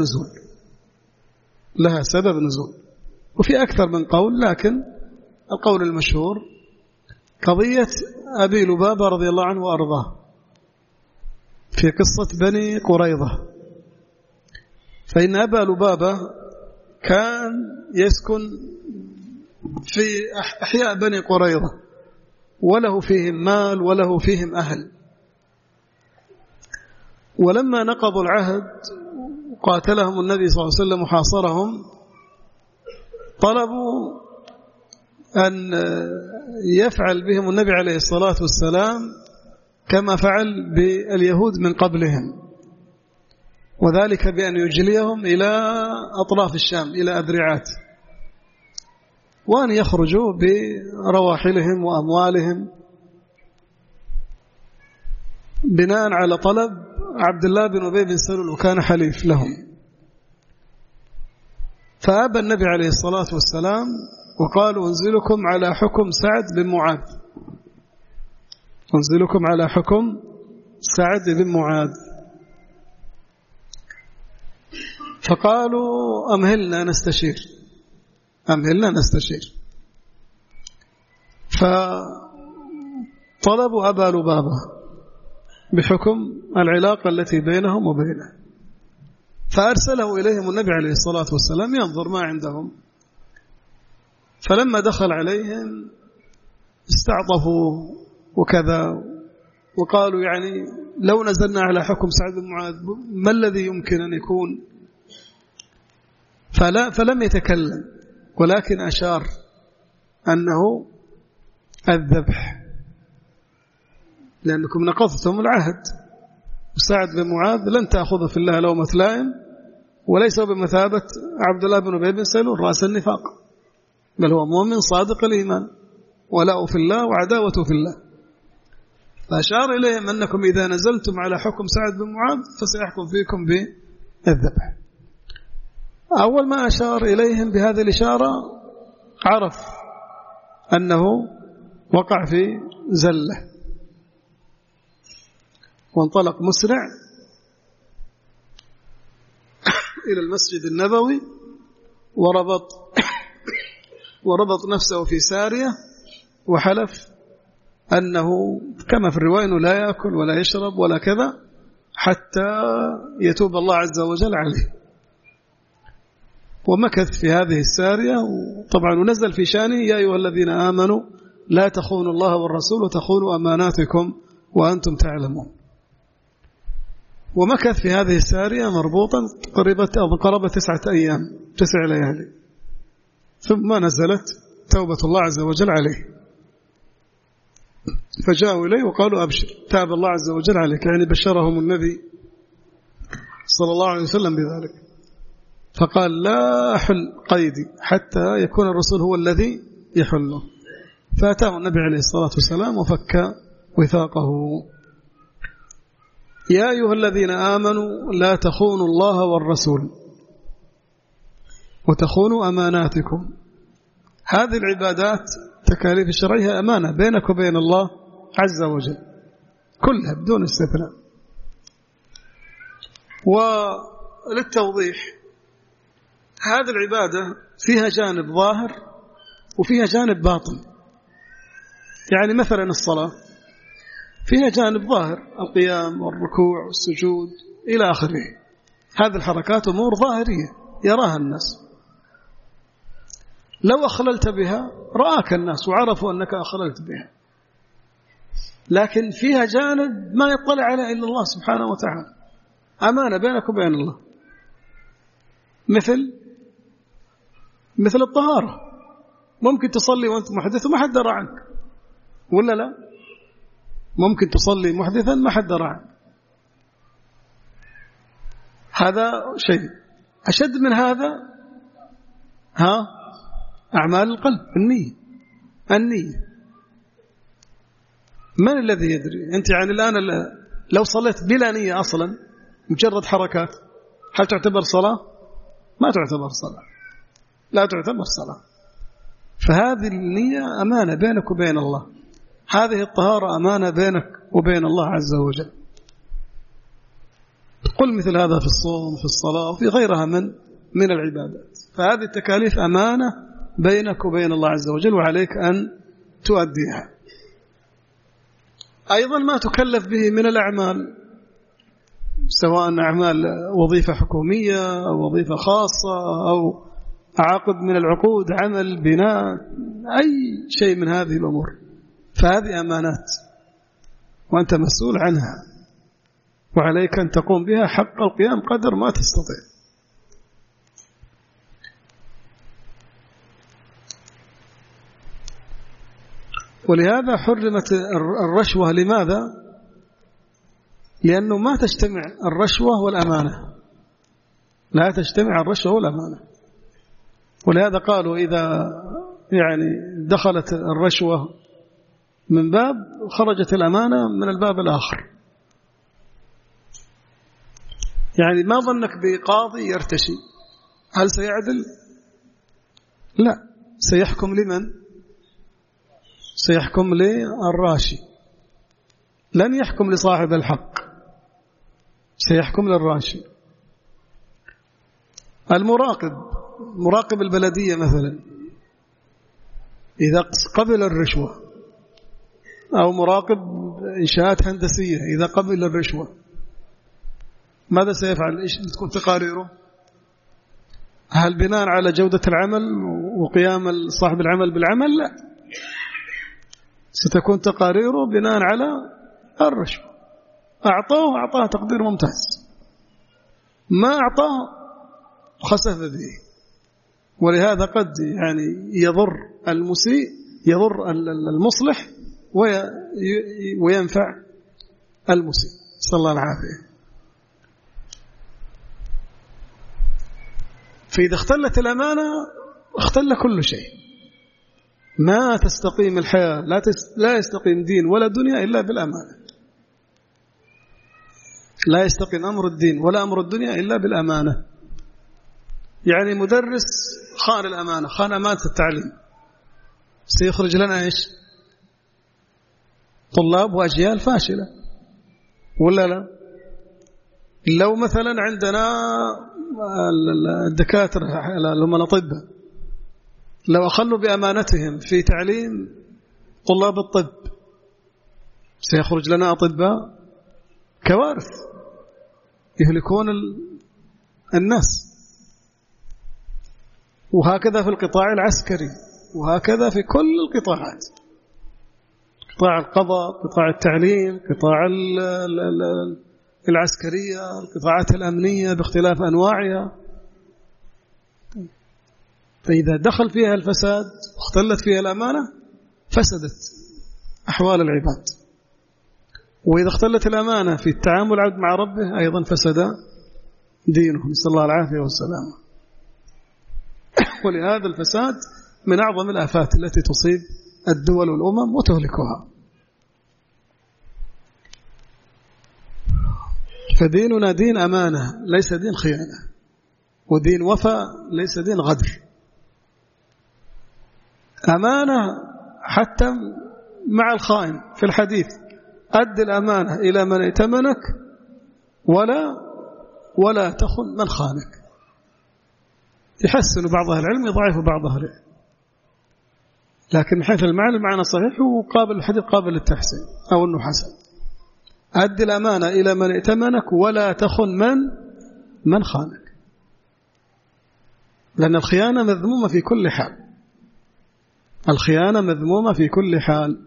سبب نزول، وفي أكثر من قول، لكن القول المشهور قضية أبي لبابة رضي الله عنه وأرضاه في قصة بني قريظة. فإن أبا لبابة كان يسكن في أحياء بني قريظة وله فيهم مال وله فيهم أهل، ولما نقضوا العهد قاتلهم النبي صلى الله عليه وسلم وحاصرهم، طلبوا أن يفعل بهم النبي عليه الصلاة والسلام كما فعل باليهود من قبلهم، وذلك بأن يجليهم إلى أطراف الشام إلى أذرعات، وأن يخرجوا برواحلهم وأموالهم. بناء على طلب عبد الله بن أبي بن سلول وكان حليف لهم. فأبى النبي عليه الصلاة والسلام وقالوا أنزلكم على حكم سعد بن معاذ، أنزلكم على حكم سعد بن معاذ. فقالوا أمهلنا نستشير، أمهلنا نستشير. فطلبوا أبا لبابة بحكم العلاقة التي بينهم وبينه، فأرسله إليهم النبي عليه الصلاة والسلام ينظر ما عندهم. فلما دخل عليهم استعطفوا وكذا، وقالوا يعني لو نزلنا على حكم سعد بن معاذ ما الذي يمكن أن يكون؟ فلم يتكلم، ولكن أشار أنه الذبح، لأنكم نقضتم العهد، وسعد بن معاذ لن تأخذ في الله لومة لائم، وليس بمثابة عبد الله بن أبي بن سلول رأس النفاق، بل هو مؤمن صادق الإيمان، ولاء في الله وعداوة في الله. فأشار إليهم أنكم إذا نزلتم على حكم سعد بن معاذ فسيحكم فيكم بالذبح. أول ما أشار إليهم بهذه الإشارة عرف أنه وقع في زلة، وانطلق مسرع إلى المسجد النبوي وربط نفسه في سارية، وحلف أنه كما في الرواية أنه لا يأكل ولا يشرب ولا كذا حتى يتوب الله عز وجل عليه. ومكث في هذه السارية، وطبعا ونزل في شانه يا أيها الذين آمنوا لا تخونوا الله والرسول وتخونوا أماناتكم وأنتم تعلمون. ومكث في هذه السارية مربوطا قرابة 9 أيام 9 ليالي، ثم نزلت توبة الله عز وجل عليه. فجاءوا إليه وقالوا أبشر تاب الله عز وجل عليك، يعني بشرهم النبي صلى الله عليه وسلم بذلك. فقال لا أحل قيدي حتى يكون الرسول هو الذي يحله. فأتاه النبي عليه الصلاة والسلام وفك وثاقه. يا أيها الذين آمنوا لا تخونوا الله والرسول وتخونوا أماناتكم. هذه العبادات تكاليف الشرعية أمانة بينك وبين الله عز وجل كلها بدون استثناء. وللتوضيح هذه العبادة فيها جانب ظاهر وفيها جانب باطن. يعني مثلا الصلاة فيها جانب ظاهر، القيام والركوع والسجود إلى آخره، هذه الحركات أمور ظاهرية يراها الناس، لو أخللت بها رآك الناس وعرفوا أنك أخللت بها. لكن فيها جانب ما يطلع عليه إلا الله سبحانه وتعالى، أمانة بينك وبين الله، مثل الطهارة. ممكن تصلي وأنت محدث وما حد درى عنك، ولا لا؟ ممكن تصلي محدثا ما حد درى عنك. هذا شيء. أشد من هذا أعمال القلب، النية. من الذي يدري؟ أنت يعني الآن لو صليت بلا نية أصلا مجرد حركات هل تعتبر صلاة؟ ما تعتبر صلاة، لا تعتبر صلاة. فهذه النية أمانة بينك وبين الله، هذه الطهارة أمانة بينك وبين الله عز وجل. قل مثل هذا في الصوم في الصلاة وفي غيرها من العبادات. فهذه التكاليف أمانة بينك وبين الله عز وجل، وعليك أن تؤديها. أيضا ما تكلف به من الأعمال، سواء أعمال وظيفة حكومية أو وظيفة خاصة أو عقد من العقود، عمل، بناء، أي شيء من هذه الأمور، فهذه أمانات وأنت مسؤول عنها، وعليك أن تقوم بها حق القيام قدر ما تستطيع. ولهذا حرمت الرشوة. لماذا؟ لأنه ما تجتمع الرشوة والأمانة، لا تجتمع الرشوة والأمانة. ولهذا قالوا إذا يعني دخلت الرشوة من باب خرجت الأمانة من الباب الآخر، يعني ما ظنك بقاضي يرتشي، هل سيعدل؟ لا، سيحكم لمن؟ سيحكم للراشي، لن يحكم لصاحب الحق، سيحكم للراشي. المراقب، مراقب البلدية مثلا، إذا قبل الرشوة، أو مراقب إنشاءات هندسية إذا قبل الرشوة، ماذا سيفعل؟ إيش تكون تقاريره؟ هل بناء على جودة العمل وقيام صاحب العمل بالعمل؟ لا، ستكون تقاريره بناء على الرشوة. أعطاه تقدير ممتاز، ما أعطاه خسف به. ولهذا قد يعني يضر المسيء، يضر المصلح وينفع المسيء، صلى الله العافية. فإذا اختلت الأمانة اختل كل شيء، ما تستقيم الحياة، لا يستقيم دين ولا دنيا إلا بالأمانة، لا يستقيم أمر الدين ولا أمر الدنيا إلا بالأمانة. يعني مدرس خان الأمانة، خان أمانة التعليم، سيخرج لنا إيش؟ طلاب وأجيال فاشلة، ولا لا؟ لو مثلا عندنا الدكاترة هم الأطباء، لو أخلوا بأمانتهم في تعليم طلاب الطب، سيخرج لنا أطباء كوارث يهلكون الناس. وهكذا في القطاع العسكري، وهكذا في كل القطاعات، قطاع القضاء، قطاع التعليم، قطاع العسكرية، القطاعات الأمنية باختلاف أنواعها. فإذا دخل فيها الفساد واختلت فيها الأمانة فسدت أحوال العباد. وإذا اختلت الأمانة في التعامل العبد مع ربه أيضا فسد دينه، نسأل الله العافية والسلامة. ولهذا الفساد من أعظم الآفات التي تصيب الدول والأمم وتهلكها. فديننا دين أمانة، ليس دين خيانة، ودين وفاء ليس دين غدر. أمانة حتى مع الخائن في الحديث، أد الأمانة إلى من ائتمنك ولا تخن من خانك. يحسن بعض أهل العلم، يضعف بعض أهل العلم، لكن من حيث المعنى صحيح، وقابل الحديث قابل للتحسين أو أنه حسن. أد الأمانة إلى من ائتمنك ولا تخن من خانك، لأن الخيانة مذمومة في كل حال، الخيانة مذمومة في كل حال.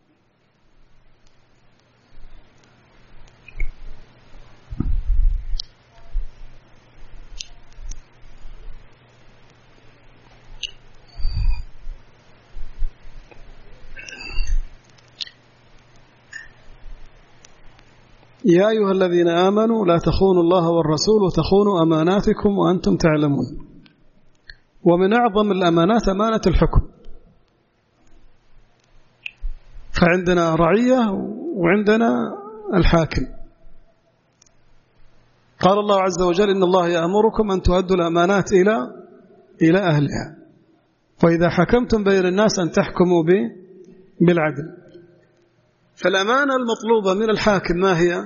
يا أيها الذين آمنوا لا تخونوا الله والرسول وتخونوا أماناتكم وأنتم تعلمون. ومن أعظم الأمانات أمانة الحكم. فعندنا رعية وعندنا الحاكم. قال الله عز وجل إن الله يأمركم أن تؤدوا الأمانات إلى أهلها، وإذا حكمتم بين الناس أن تحكموا بالعدل. فالأمانة المطلوبة من الحاكم ما هي؟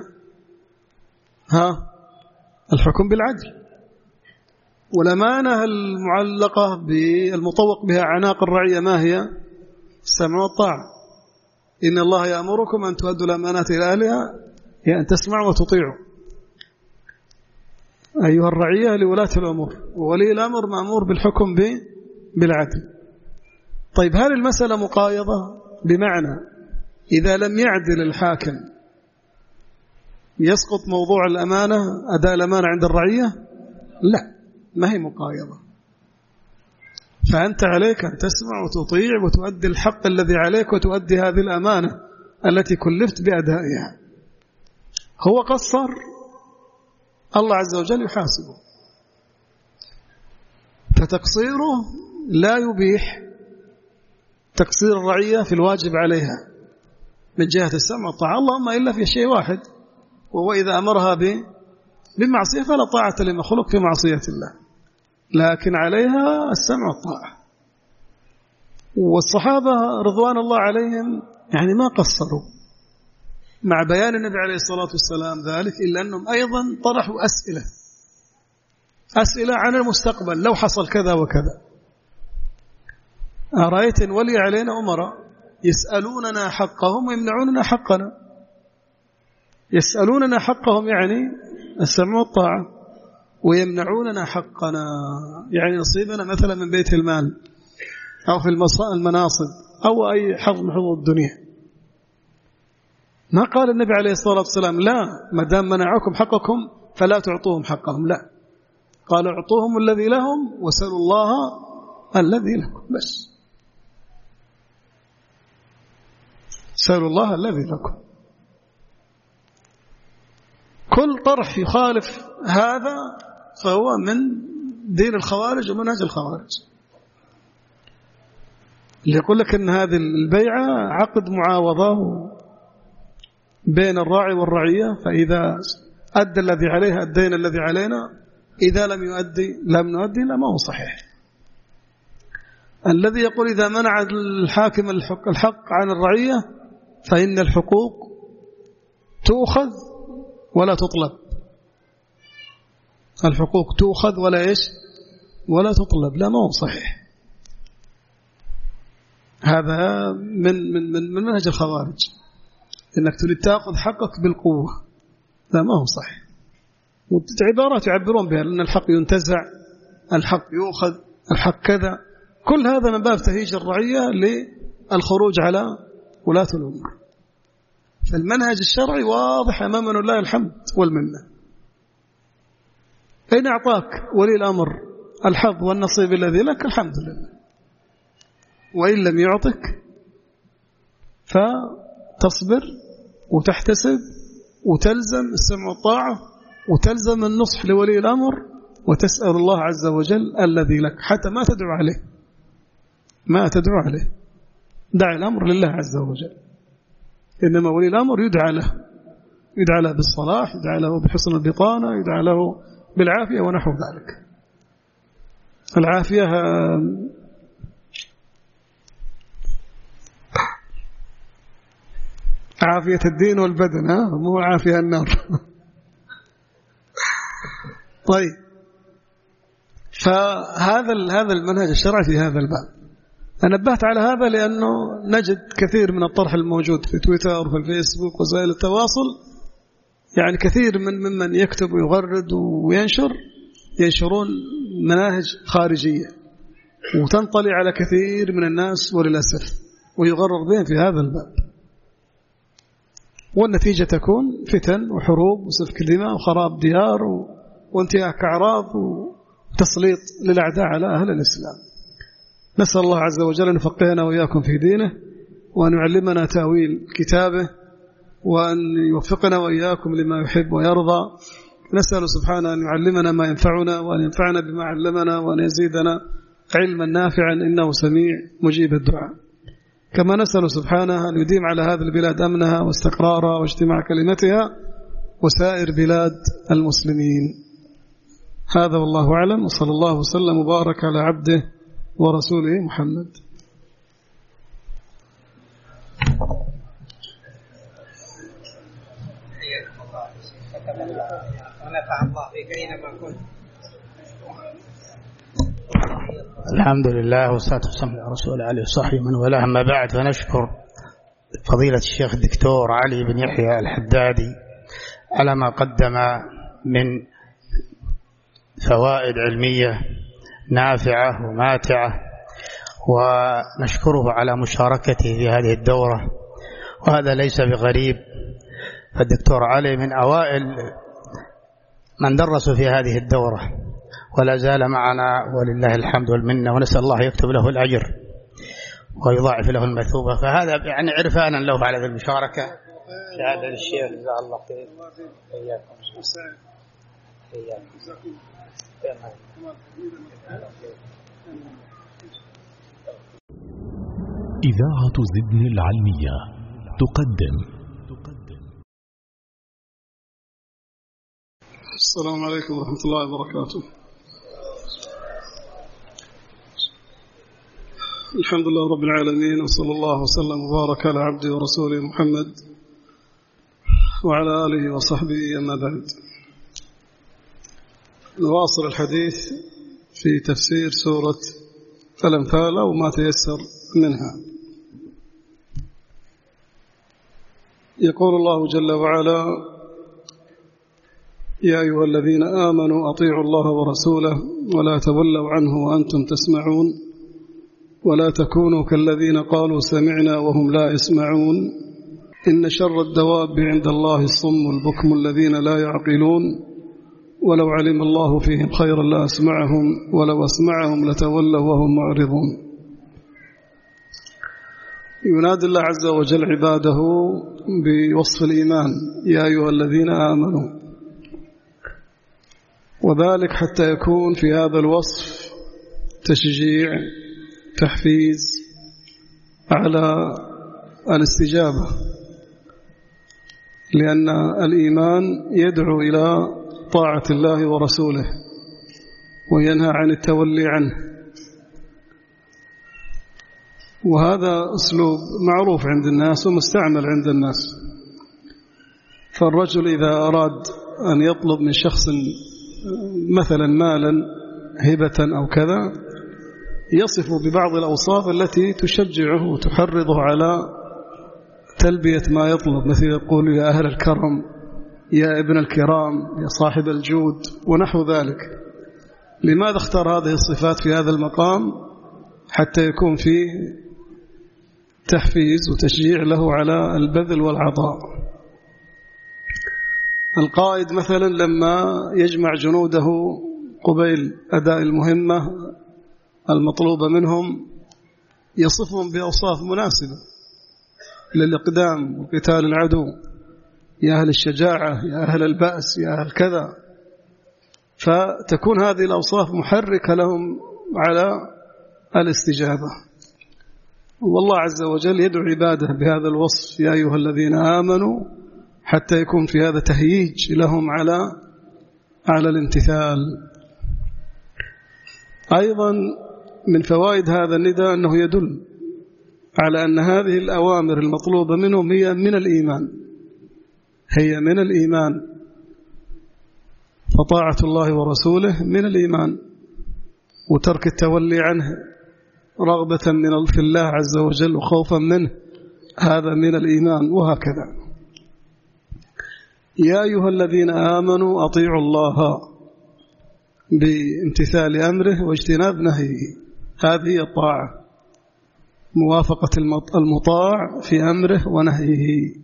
الحكم بالعدل. والأمانة المعلقة بالمطوق بها عناق الرعية ما هي؟ السمع والطاعة. إن الله يأمركم أن تؤدوا الأمانات إلى أهلها، هي أن تسمعوا وتطيعوا أيها الرعية لولاة الأمور، وولي الأمر مأمور بالحكم بالعدل. طيب هل المسألة مقايضة؟ بمعنى إذا لم يعدل الحاكم يسقط موضوع الأمانة، أداء الأمانة عند الرعية؟ لا، ما هي مقايضة. فأنت عليك أن تسمع وتطيع وتؤدي الحق الذي عليك، وتؤدي هذه الأمانة التي كلفت بأدائها. هو قصر، الله عز وجل يحاسبه. فتقصيره لا يبيح تقصير الرعية في الواجب عليها من جهة السمع والطاعة، اللهم إلا في شيء واحد، وهو إذا أمرها بمعصية فلا طاعة لمخلوق في معصية الله، لكن عليها السمع والطاعة. والصحابة رضوان الله عليهم يعني ما قصروا مع بيان النبي عليه الصلاة والسلام ذلك، إلا أنهم أيضا طرحوا أسئلة عن المستقبل، لو حصل كذا وكذا. أرأيت إن ولي علينا أمراء يسألوننا حقهم ويمنعوننا حقنا. يسألوننا حقهم يعني السمع والطاعة، ويمنعوننا حقنا يعني نصيبنا مثلا من بيت المال أو في المناصب أو أي حظ من حظوظ الدنيا. ما قال النبي عليه الصلاة والسلام لا، ما دام منعكم حقكم فلا تعطوهم حقهم، لا، قال اعطوهم الذي لهم وسلوا الله الذي لكم، بس سلوا الله الذي لكم. كل طرح يخالف هذا فهو من دين الخوارج ومنهج الخوارج. اللي يقول لك أن هذه البيعة عقد معاوضة بين الراعي والرعية، فإذا أدى الذي عليه أدينا الذي علينا، إذا لم يؤدي لم نؤدي، لا، ما هو صحيح. الذي يقول إذا منع الحاكم الحق عن الرعية فإن الحقوق تؤخذ ولا تطلب. الحقوق تؤخذ ولا إيش؟ ولا تطلب، لا، ما هو صحيح. هذا من منهج الخوارج، إنك تريد تأخذ حقك بالقوة، لا، ما هو صحيح. عبارات يعبرون بها لأن الحق ينتزع، الحق يؤخذ، الحق كذا، كل هذا من باب تهيج الرعية للخروج على ولاة الأمور. فالمنهج الشرعي واضح أمامنا لله الحمد والمنة. إن أعطاك ولي الأمر الحظ والنصيب الذي لك الحمد لله، وإن لم يعطك فتصبر وتحتسب وتلزم السمع والطاعة وتلزم النصح لولي الأمر وتسأل الله عز وجل الذي لك، حتى ما تدعو عليه، ما تدعو عليه، دع الأمر لله عز وجل. إنما ولي الأمر يدعى له بالصلاح، يدعى له بحسن البطانة، يدعى له بالعافية ونحو ذلك. العافية عافية الدين والبدن، مو عافية النار. طيب، فهذا المنهج الشرعي في هذا الباب. نبهت على هذا لأنه نجد كثير من الطرح الموجود في تويتر وفي الفيسبوك ووسائل التواصل، يعني كثير ممن يكتب ويغرد ينشرون مناهج خارجية وتنطلي على كثير من الناس وللأسف، ويغرر بهم في هذا الباب، والنتيجة تكون فتن وحروب وسفك دماء وخراب ديار وانتهاك أعراض وتسليط للأعداء على أهل الإسلام. نسأل الله عز وجل أن يفقهنا وإياكم في دينه، وأن يعلمنا تأويل كتابه، وأن يوفقنا وإياكم لما يحب ويرضى. نسأل سبحانه أن يعلمنا ما ينفعنا، وأن ينفعنا بما علمنا، وأن يزيدنا علما نافعا، إنه سميع مجيب الدعاء. كما نسأل سبحانه أن يديم على هذه البلاد أمنها واستقرارها واجتماع كلمتها وسائر بلاد المسلمين. هذا والله أعلم، وصلى الله وسلم وبارك على عبده ورسوله محمد. الحمد لله والصلاة والسلام على رسول الله وصحبه من والاه، أما بعد، فنشكر فضيلة الشيخ الدكتور علي بن يحيى الحدادي على ما قدم من فوائد علمية نافعة وماتعة، ونشكره على مشاركته في هذه الدورة، وهذا ليس بغريب. فالدكتور علي من أوائل من درسوا في هذه الدورة ولا زال معنا ولله الحمد والمنة، ونسأل الله يكتب له الأجر ويضاعف له المثوبة. فهذا يعني عرفانا له على المشاركة. شهادة للشيخ جزاه الله خير. إياكم. إذاعة زدن العلمية تقدم السلام عليكم ورحمة الله وبركاته. الحمد لله رب العالمين، وصلى الله وسلم وبارك على عبده ورسوله محمد وعلى آله وصحبه، أما بعد. نواصل الحديث في تفسير سورة الأنفال أو ما تيسر منها. يقول الله جل وعلا: يا أيها الذين آمنوا أطيعوا الله ورسوله ولا تولوا عنه وأنتم تسمعون ولا تكونوا كالذين قالوا سمعنا وهم لا يسمعون إن شر الدواب عند الله الصم البكم الذين لا يعقلون ولو علم الله فيهم خيرا لأسمعهم ولو أسمعهم لتولوا وهم معرضون. ينادي الله عز وجل عباده بوصف الإيمان: يا أيها الذين آمنوا، وذلك حتى يكون في هذا الوصف تشجيع، تحفيز على الاستجابة، لأن الإيمان يدعو إلى طاعة الله ورسوله وينهى عن التولي عنه، وهذا أسلوب معروف عند الناس ومستعمل عند الناس. فالرجل إذا أراد أن يطلب من شخص مثلا مالا هبة أو كذا يصف ببعض الأوصاف التي تشجعه وتحرضه على تلبية ما يطلب، مثل يقول: يا أهل الكرم، يا ابن الكرام، يا صاحب الجود، ونحو ذلك. لماذا اختار هذه الصفات في هذا المقام؟ حتى يكون فيه تحفيز وتشجيع له على البذل والعطاء. القائد مثلا لما يجمع جنوده قبيل أداء المهمة المطلوبة منهم يصفهم بأوصاف مناسبة للإقدام وقتال العدو: يا أهل الشجاعة، يا أهل البأس، يا أهل كذا. فتكون هذه الأوصاف محركة لهم على الاستجابة. والله عز وجل يدعو عباده بهذا الوصف: يا أيها الذين آمنوا، حتى يكون في هذا تهييج لهم على الامتثال. أيضا من فوائد هذا النداء أنه يدل على أن هذه الأوامر المطلوبة منهم هي من الإيمان، هي من الإيمان، فطاعة الله ورسوله من الإيمان، وترك التولي عنه رغبة في الله عز وجل وخوفا منه هذا من الإيمان، وهكذا. يا أيها الذين آمنوا أطيعوا الله بامتثال أمره واجتناب نهيه، هذه الطاعة، موافقة المطاع في أمره ونهيه.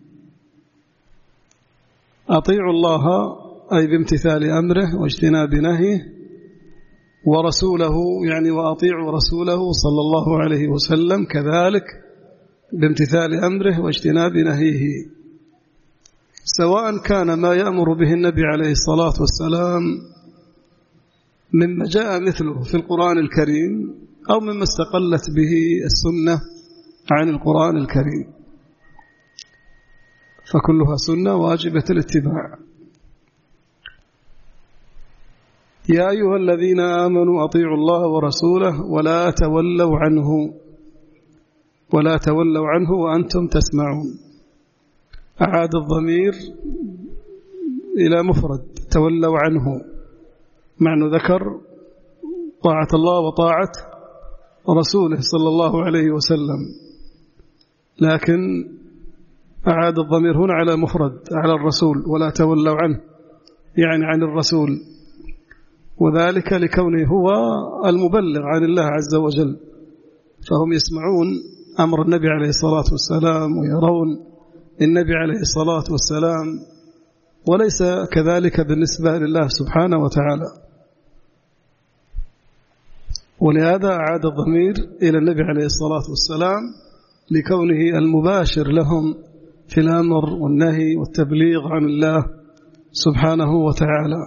أطيعوا الله أي بامتثال أمره واجتناب نهيه، ورسوله يعني وأطيعوا رسوله صلى الله عليه وسلم كذلك بامتثال أمره واجتناب نهيه، سواء كان ما يأمر به النبي عليه الصلاة والسلام مما جاء مثله في القرآن الكريم أو مما استقلت به السنة عن القرآن الكريم، فكلها سنة واجبة الاتباع. يا أيها الذين آمنوا أطيعوا الله ورسوله ولا تولوا عنه وأنتم تسمعون. أعاد الضمير إلى مفرد: تولوا عنه، معنى ذكر طاعة الله وطاعة رسوله صلى الله عليه وسلم، لكن أعاد الضمير هنا على مفرد، على الرسول. ولا تولوا عنه يعني عن الرسول، وذلك لكونه هو المبلغ عن الله عز وجل، فهم يسمعون أمر النبي عليه الصلاة والسلام ويرون النبي عليه الصلاة والسلام، وليس كذلك بالنسبة لله سبحانه وتعالى. ولهذا أعاد الضمير إلى النبي عليه الصلاة والسلام لكونه المباشر لهم في الأمر والنهي والتبليغ عن الله سبحانه وتعالى.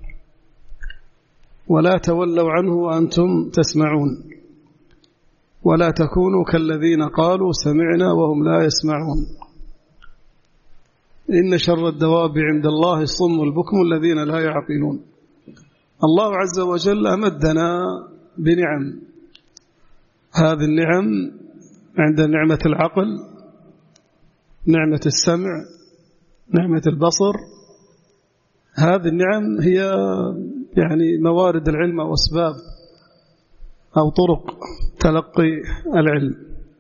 ولا تولوا عنه وأنتم تسمعون ولا تكونوا كالذين قالوا سمعنا وهم لا يسمعون. إن شر الدواب عند الله الصم البكم الذين لا يعقلون. الله عز وجل أمدنا بنعم، هذه النعم عند نعمة العقل، نعمة السمع، نعمة البصر. هذه النعم هي يعني موارد العلم أو أسباب أو طرق تلقي العلم.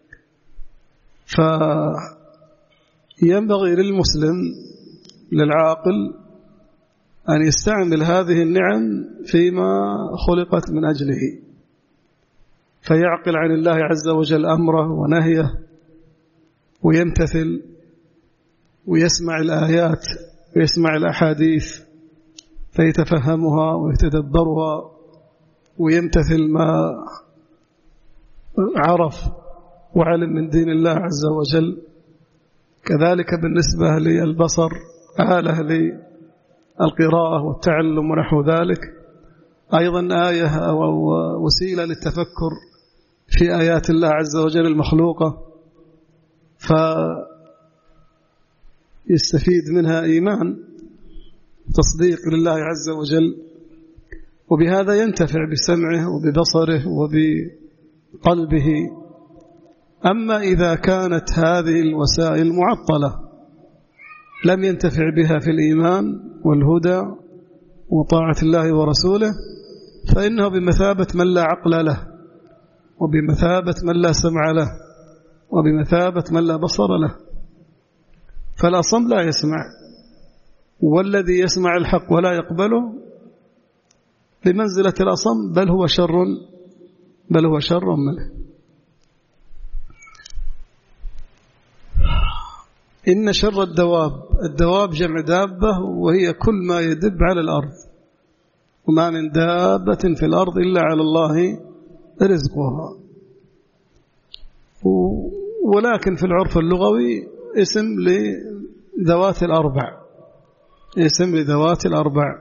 فينبغي للمسلم للعاقل أن يستعمل هذه النعم فيما خلقت من أجله، فيعقل عن الله عز وجل أمره ونهيه، ويمتثل ويسمع الآيات ويسمع الأحاديث فيتفهمها ويتدبرها ويمتثل ما عرف وعلم من دين الله عز وجل. كذلك بالنسبة للبصر، آلة للقراءة والتعلم ونحو ذلك، أيضا آية أو وسيلة للتفكر في آيات الله عز وجل المخلوقة، فيستفيد منها إيمان تصديق لله عز وجل، وبهذا ينتفع بسمعه وببصره وبقلبه. أما إذا كانت هذه الوسائل معطلة لم ينتفع بها في الإيمان والهدى وطاعة الله ورسوله، فإنه بمثابة من لا عقل له، وبمثابة من لا سمع له، وبمثابة من لا بصر له. فالأصم لا يسمع، والذي يسمع الحق ولا يقبله بمنزلة الأصم، بل هو شر منه. إن شر الدواب جمع دابة، وهي كل ما يدب على الأرض، وما من دابة في الأرض إلا على الله رزقها. ولكن في العرف اللغوي اسم لذوات الأربع.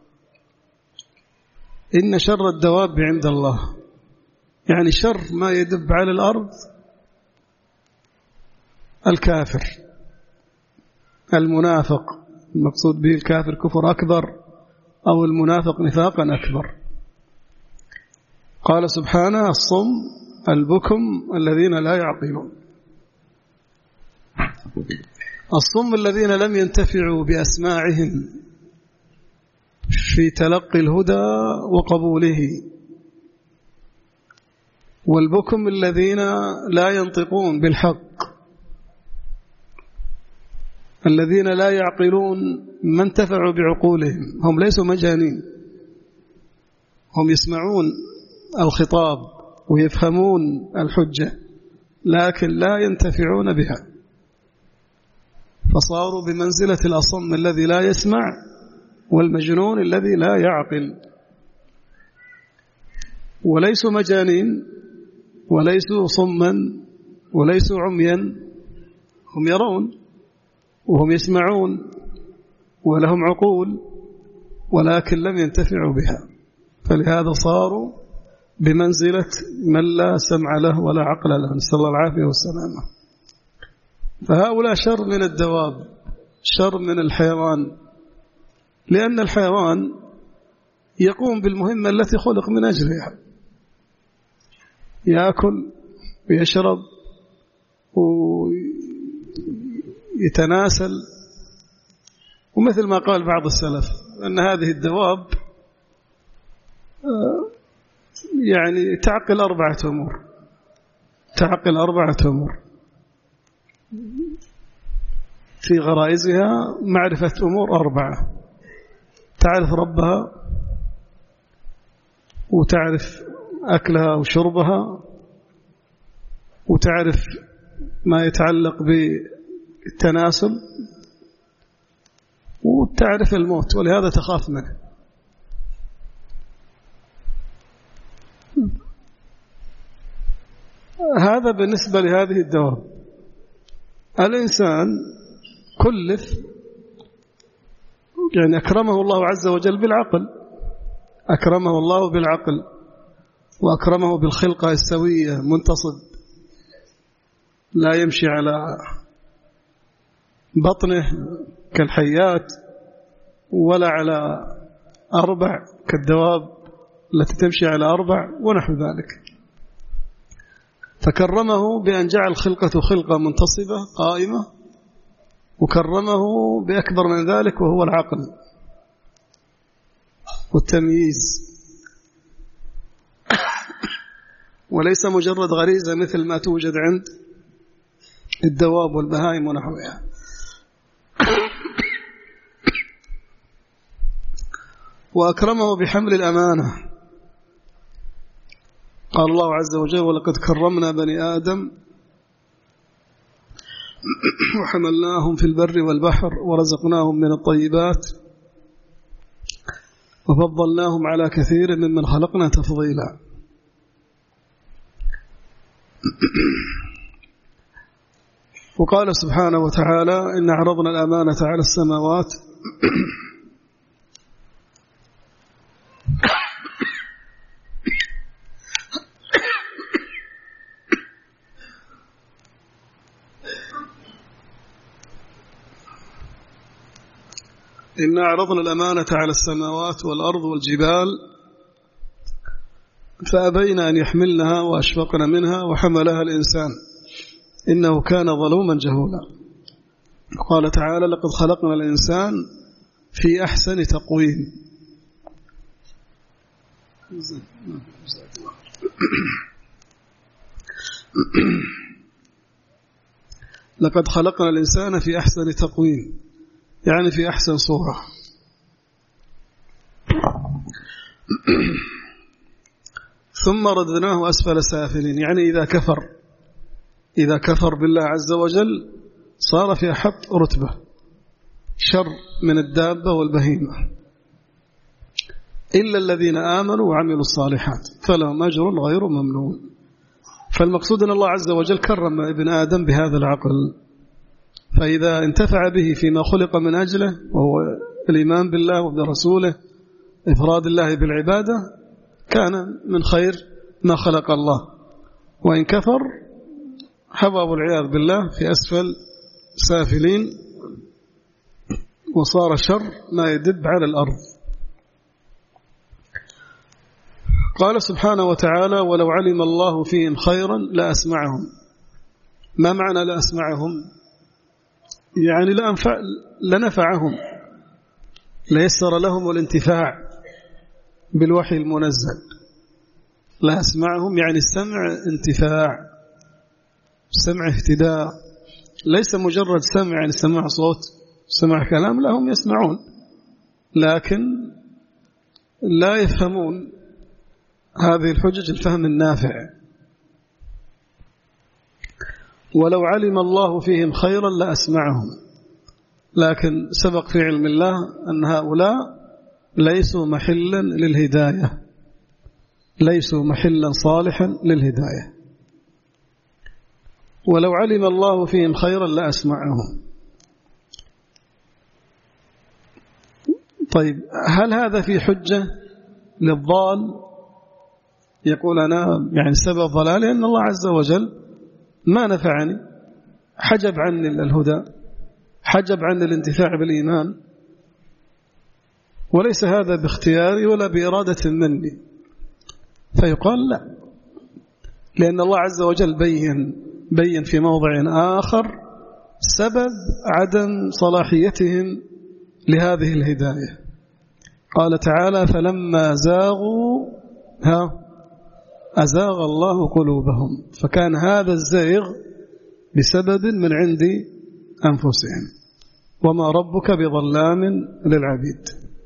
إن شر الدواب عند الله، يعني شر ما يدب على الأرض الكافر المنافق، المقصود به الكافر كفر أكبر أو المنافق نفاقا أكبر. قال سبحانه: الصم البكم الذين لا يعقلون. الصم الذين لم ينتفعوا بأسماعهم في تلقي الهدى وقبوله، والبكم الذين لا ينطقون بالحق، الذين لا يعقلون ما انتفعوا بعقولهم. هم ليسوا مجانين، هم يسمعون الخطاب ويفهمون الحجة، لكن لا ينتفعون بها، فصاروا بمنزلة الأصم الذي لا يسمع والمجنون الذي لا يعقل. وليسوا مجانين وليسوا صما وليسوا عميا، هم يرون وهم يسمعون ولهم عقول، ولكن لم ينتفعوا بها، فلهذا صاروا بمنزلة من لا سمع له ولا عقل له، نسأل الله العافية والسلامة. فهؤلاء شر من الدواب، شر من الحيوان، لأن الحيوان يقوم بالمهمة التي خلق من أجلها، يأكل ويشرب ويتناسل. ومثل ما قال بعض السلف أن هذه الدواب يعني تعقل 4 أمور، تعقل 4 أمور في غرائزها، معرفة أمور 4: تعرف ربها، وتعرف أكلها وشربها، وتعرف ما يتعلق بالتناسل، وتعرف الموت، ولهذا تخاف منه. هذا بالنسبة لهذه الدواب. الإنسان كلف، يعني أكرمه الله عز وجل بالعقل، أكرمه الله بالعقل، وأكرمه بالخلقة السوية، منتصب، لا يمشي على بطنه كالحيات ولا على أربع كالدواب التي تمشي على أربع ونحو ذلك. فكرمه بأن جعل خلقته خلقة منتصبة قائمة، وكرمه بأكبر من ذلك وهو العقل والتمييز، وليس مجرد غريزة مثل ما توجد عند الدواب والبهائم ونحوها. وأكرمه بحمل الأمانة. قال الله عز وجل: ولقد كرمنا بني آدم وحملناهم في البر والبحر ورزقناهم من الطيبات وفضلناهم على كثير ممن خلقنا تفضيلا. وقال سبحانه وتعالى: إن عرضنا الأمانة على السماوات إنا عرضنا الأمانة على السماوات والأرض والجبال فأبين أن يحملنها وأشفقن منها وحملها الإنسان إنه كان ظلوما جهولا. قال تعالى: لقد خلقنا الإنسان في أحسن تقويم. لقد خلقنا الإنسان في أحسن تقويم، يعني في أحسن صورة. ثم رددناه أسفل سافلين، يعني إذا كفر بالله عز وجل صار في أحط رتبة شر من الدابة والبهيمة، إلا الذين آمنوا وعملوا الصالحات فلهم أجر غير ممنون. فالمقصود أن الله عز وجل كرم ابن آدم بهذا العقل، فإذا انتفع به فيما خلق من أجله وهو الإيمان بالله وبرسوله، إفراد الله بالعبادة، كان من خير ما خلق الله. وإن كفر هبى والعياذ بالله في أسفل سافلين، وصار شر ما يدب على الأرض. قال سبحانه وتعالى: ولو علم الله فيهم خيرا لأسمعهم. ما معنى لأسمعهم؟ يعني لنفعهم، ليسر لهم الانتفاع بالوحي المنزل. لأسمعهم يعني السمع انتفاع، سمع اهتداء، ليس مجرد سمع يعني سمع صوت سمع كلام، لا، هم يسمعون لكن لا يفهمون هذه الحجج الفهم النافع. ولو علم الله فيهم خيرا لأسمعهم، لكن سبق في علم الله أن هؤلاء ليسوا محلا للهداية، ليسوا محلا صالحا للهداية. ولو علم الله فيهم خيرا لأسمعهم. طيب، هل هذا في حجة للضال يقول أنا يعني سبب ضلالي أن الله عز وجل ما نفعني، حجب عني الهدى، حجب عني الانتفاع بالإيمان، وليس هذا باختياري ولا بإرادة مني؟ فيقال لا، لأن الله عز وجل بين في موضع آخر سبب عدم صلاحيتهم لهذه الهداية. قال تعالى: فلما زاغوا أزاغ الله قلوبهم. فكان هذا الزيغ بسبب من عند أنفسهم، وما ربك بظلام للعبيد.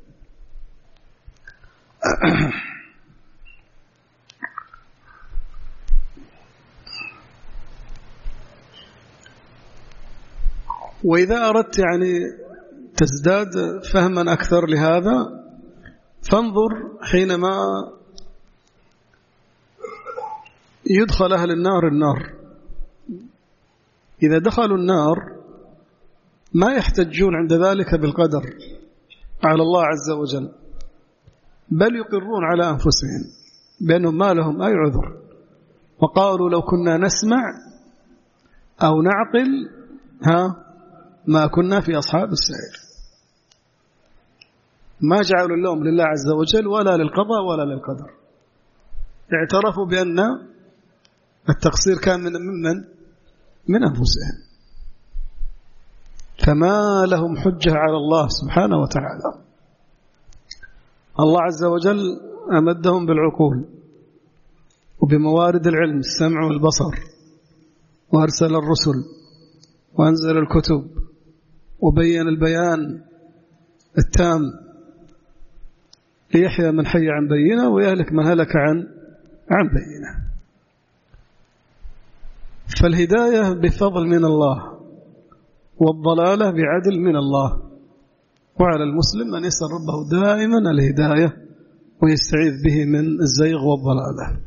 وإذا أردت يعني تزداد فهما أكثر لهذا، فانظر حينما يدخل أهل النار إذا دخلوا النار ما يحتجون عند ذلك بالقدر على الله عز وجل، بل يقرون على أنفسهم بأنهم ما لهم أي عذر، وقالوا لو كنا نسمع أو نعقل ما كنا في أصحاب السعير. ما جعلوا اللوم لله عز وجل ولا للقضاء ولا للقدر، اعترفوا بأن التقصير كان من أنفسهم، فما لهم حجة على الله سبحانه وتعالى. الله عز وجل أمدهم بالعقول وبموارد العلم، السمع والبصر، وأرسل الرسل وأنزل الكتب وبين البيان التام ليحيى من حي عن بينه ويهلك من هلك عن بينه. فالهداية بفضل من الله، والضلالة بعدل من الله، وعلى المسلم أن يسأل ربه دائما الهداية ويستعيذ به من الزيغ والضلالة.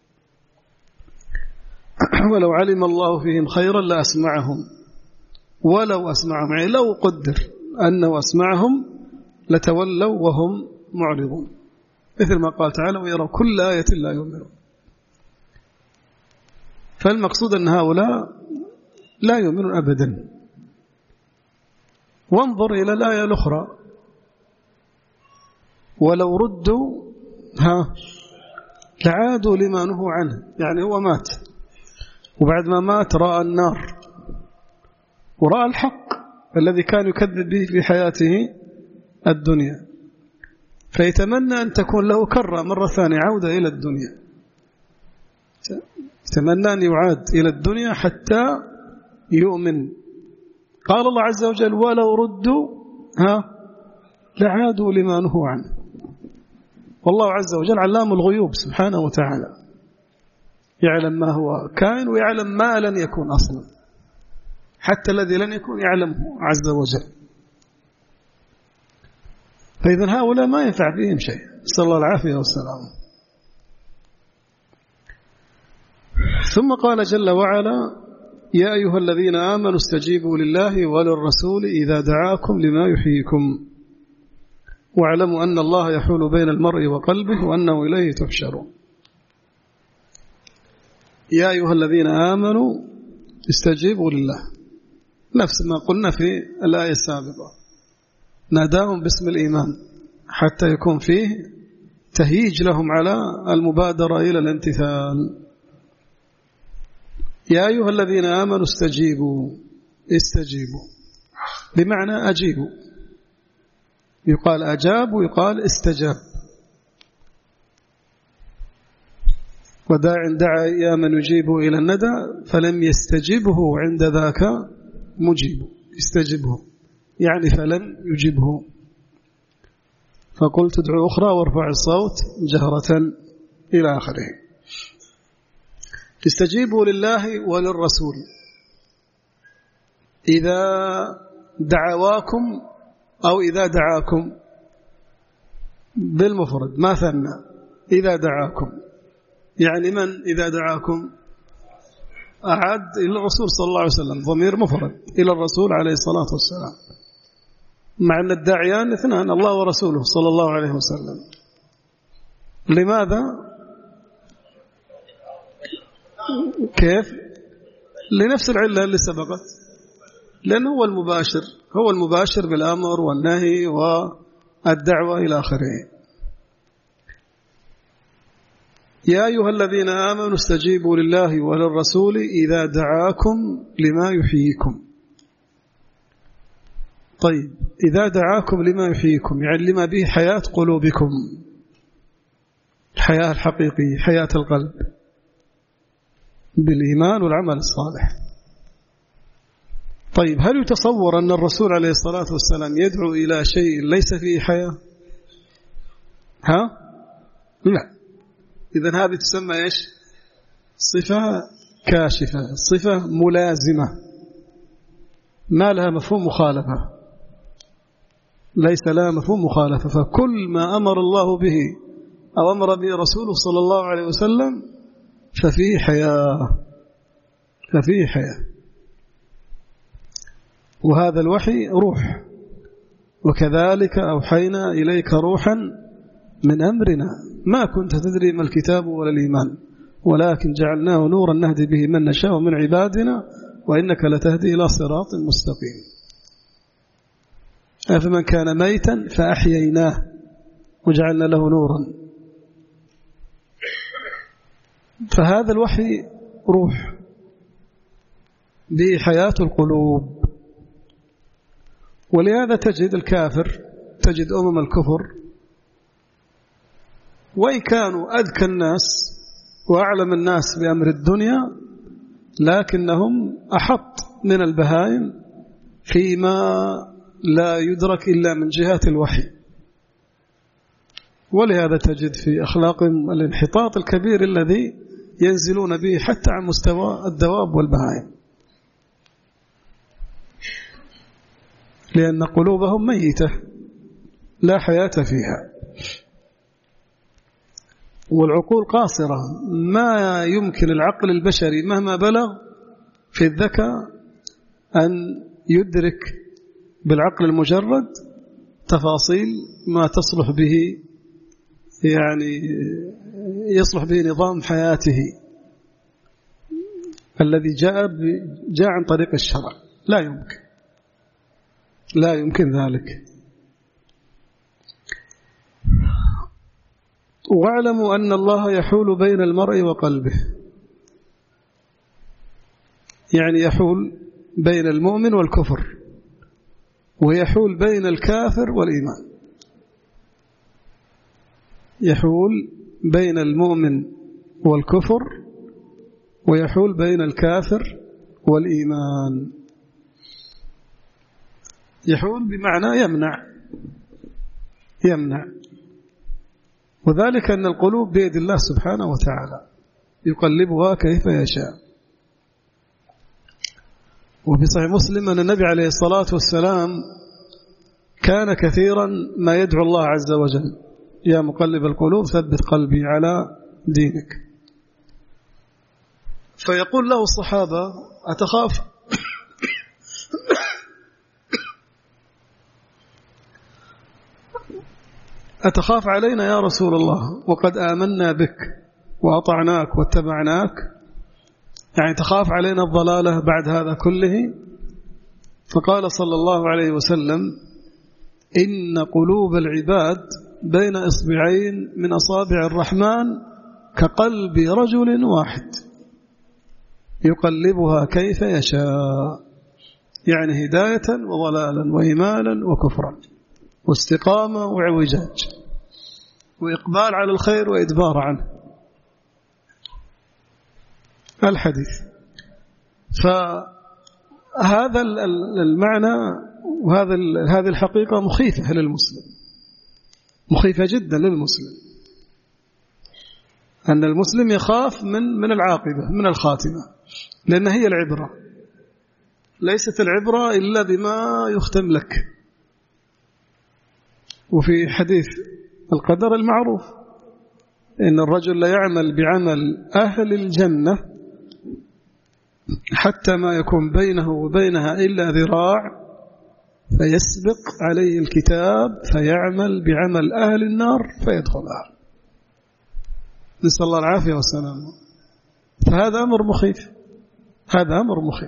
ولو علم الله فيهم خيرا لأسمعهم، ولو أسمعهم، يعني لو قدر أنه أسمعهم لتولوا وهم معرضون، مثل ما قال تعالى ويروا كل آية لا يؤمنون. فالمقصود أن هؤلاء لا يؤمنون أبدا. وانظر إلى الآية الأخرى، ولو ردوا لعادوا لما نهوا عنه. يعني هو مات، وبعد ما مات رأى النار ورأى الحق الذي كان يكذب به في حياته الدنيا، فيتمنى أن تكون له كرة مرة ثانية، عودة إلى الدنيا، يتمنى أن يعاد إلى الدنيا حتى يؤمن. قال الله عز وجل ولو ردوا لعادوا لما نهوا عنه. والله عز وجل علام الغيوب سبحانه وتعالى، يعلم ما هو كائن ويعلم ما لن يكون أصلا، حتى الذي لن يكون يعلمه عز وجل. فإذن هؤلاء ما ينفع فيهم شيء، نسأل الله العافية والسلام. ثم قال جل وعلا يا أيها الذين آمنوا استجيبوا لله وللرسول إذا دعاكم لما يحييكم واعلموا أن الله يحول بين المرء وقلبه وأنه إليه تحشرون. يا أيها الذين آمنوا استجيبوا لله، نفس ما قلنا في الآية السابقة، ناداهم باسم الإيمان حتى يكون فيه تهيج لهم على المبادرة إلى الامتثال. يا أيها الذين آمنوا استجيبوا بمعنى أجيبوا، يقال أجاب ويقال استجاب. وداع دعا يا من يجيبه إلى الندى فلم يستجبه عند ذاك مجيب، استجبه يعني فلم يجبه. فقلت ادعو أخرى وارفع الصوت جهرة إلى آخره. استجيبوا لله وللرسول إذا دعواكم أو إذا دعاكم بالمفرد ما ثنى. إذا دعاكم يعني من إذا دعاكم؟ أعد إلى الرسول صلى الله عليه وسلم، ضمير مفرد إلى الرسول عليه الصلاة والسلام، مع أن الداعيان اثنان الله ورسوله صلى الله عليه وسلم. لماذا؟ كيف؟ لنفس العلة اللي سبقت، لأنه هو المباشر بالأمر والنهي والدعوة إلى آخره. يا أيها الذين آمنوا استجيبوا لله وللرسول إذا دعاكم لما يحييكم. طيب إذا دعاكم لما يحييكم يعني لما به حياة قلوبكم، الحياة الحقيقية، حياة القلب بالإيمان والعمل الصالح. طيب هل يتصور أن الرسول عليه الصلاة والسلام يدعو إلى شيء ليس فيه حياة؟ لا. إذن هذه تسمى إيش؟ صفة كاشفة، صفة ملازمة، ما لها مفهوم مخالفة، ليس لها مفهوم مخالفة. فكل ما أمر الله به أو أمر به رسوله صلى الله عليه وسلم ففيه حياة. وهذا الوحي روح، وكذلك أوحينا إليك روحا من أمرنا ما كنت تدري ما الكتاب ولا الإيمان ولكن جعلناه نورا نهدي به من نشاء من عبادنا وإنك لتهدي إلى صراط مستقيم. أفمن كان ميتا فأحييناه وجعلنا له نورا. فهذا الوحي روح به حياة القلوب. ولهذا تجد الكافر، تجد الكفر وإن كانوا أذكى الناس وأعلم الناس بأمر الدنيا، لكنهم أحط من البهائم فيما لا يدرك إلا من جهة الوحي. ولهذا تجد في أخلاقهم الانحطاط الكبير الذي ينزلون به حتى عن مستوى الدواب والبهائم، لأن قلوبهم ميتة لا حياة فيها، والعقول قاصرة. ما يمكن العقل البشري مهما بلغ في الذكاء أن يدرك بالعقل المجرد تفاصيل ما تصلح به، يعني يصلح به نظام حياته الذي جاء عن طريق الشرع. لا يمكن ذلك. واعلموا أن الله يحول بين المرء وقلبه، يعني يحول بين المؤمن والكفر، ويحول بين الكافر والإيمان. يحول بين المؤمن والكفر، ويحول بين الكافر والإيمان. يحول بمعنى يمنع، وذلك أن القلوب بيد الله سبحانه وتعالى يقلبها كيف يشاء. وفي صحيح مسلم أن النبي عليه الصلاة والسلام كان كثيرا ما يدعو الله عز وجل: يا مقلب القلوب ثبت قلبي على دينك. فيقول له الصحابة: أتخاف علينا يا رسول الله وقد آمنا بك وأطعناك واتبعناك؟ يعني تخاف علينا الضلالة بعد هذا كله؟ فقال صلى الله عليه وسلم: إن قلوب العباد بين إصبعين من أصابع الرحمن كقلب رجل واحد يقلبها كيف يشاء، يعني هداية وضلالا وإيمانا وكفرا واستقامة وعوجاج وإقبال على الخير وإدبار عنه. الحديث. فهذا المعنى وهذه الحقيقة مخيفة للمسلم، مخيفة جدا للمسلم، أن المسلم يخاف من العاقبة، من الخاتمة، لأن هي العبرة. ليست العبرة إلا بما يختم لك. وفي حديث القدر المعروف إن الرجل لا يعمل بعمل أهل الجنة حتى ما يكون بينه وبينها إلا ذراع، فيسبق عليه الكتاب فيعمل بعمل أهل النار فيدخلها. نسأل الله العافية والسلامة. فهذا أمر مخيف، هذا أمر مخيف،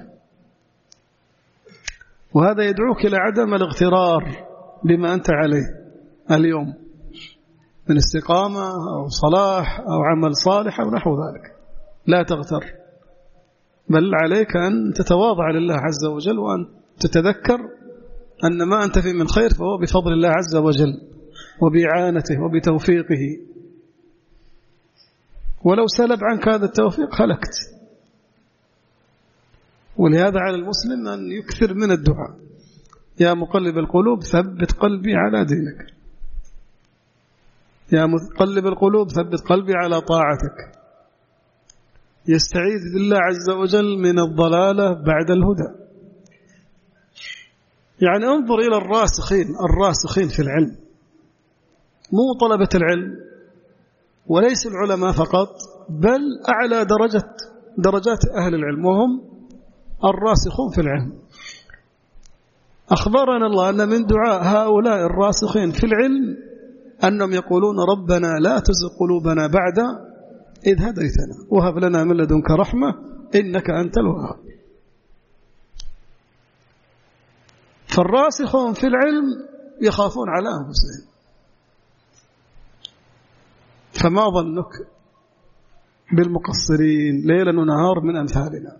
وهذا يدعوك إلى عدم الاغترار بما أنت عليه اليوم من استقامة أو صلاح أو عمل صالح أو نحو ذلك. لا تغتر، بل عليك أن تتواضع لله عز وجل، وأن تتذكر أن ما أنت فيه من خير فهو بفضل الله عز وجل وبإعانته وبتوفيقه، ولو سلب عنك هذا التوفيق هلكت. ولهذا على المسلم أن يكثر من الدعاء: يا مقلب القلوب ثبت قلبي على دينك، يا مقلب القلوب ثبت قلبي على طاعتك. يستعيذ بالله عز وجل من الضلالة بعد الهدى. يعني انظر إلى الراسخين في العلم، مو طلبة العلم وليس العلماء فقط، بل أعلى درجات أهل العلم وهم الراسخون في العلم. أخبرنا الله أن من دعاء هؤلاء الراسخين في العلم أنهم يقولون: ربنا لا تزغ قلوبنا بعد إذ هديتنا وهب لنا من لدنك رحمة إنك أنت الوهاب. فالراسخون في العلم يخافون على أنفسهم. فما ظنك بالمقصرين ليلا ونهار من أمثالنا؟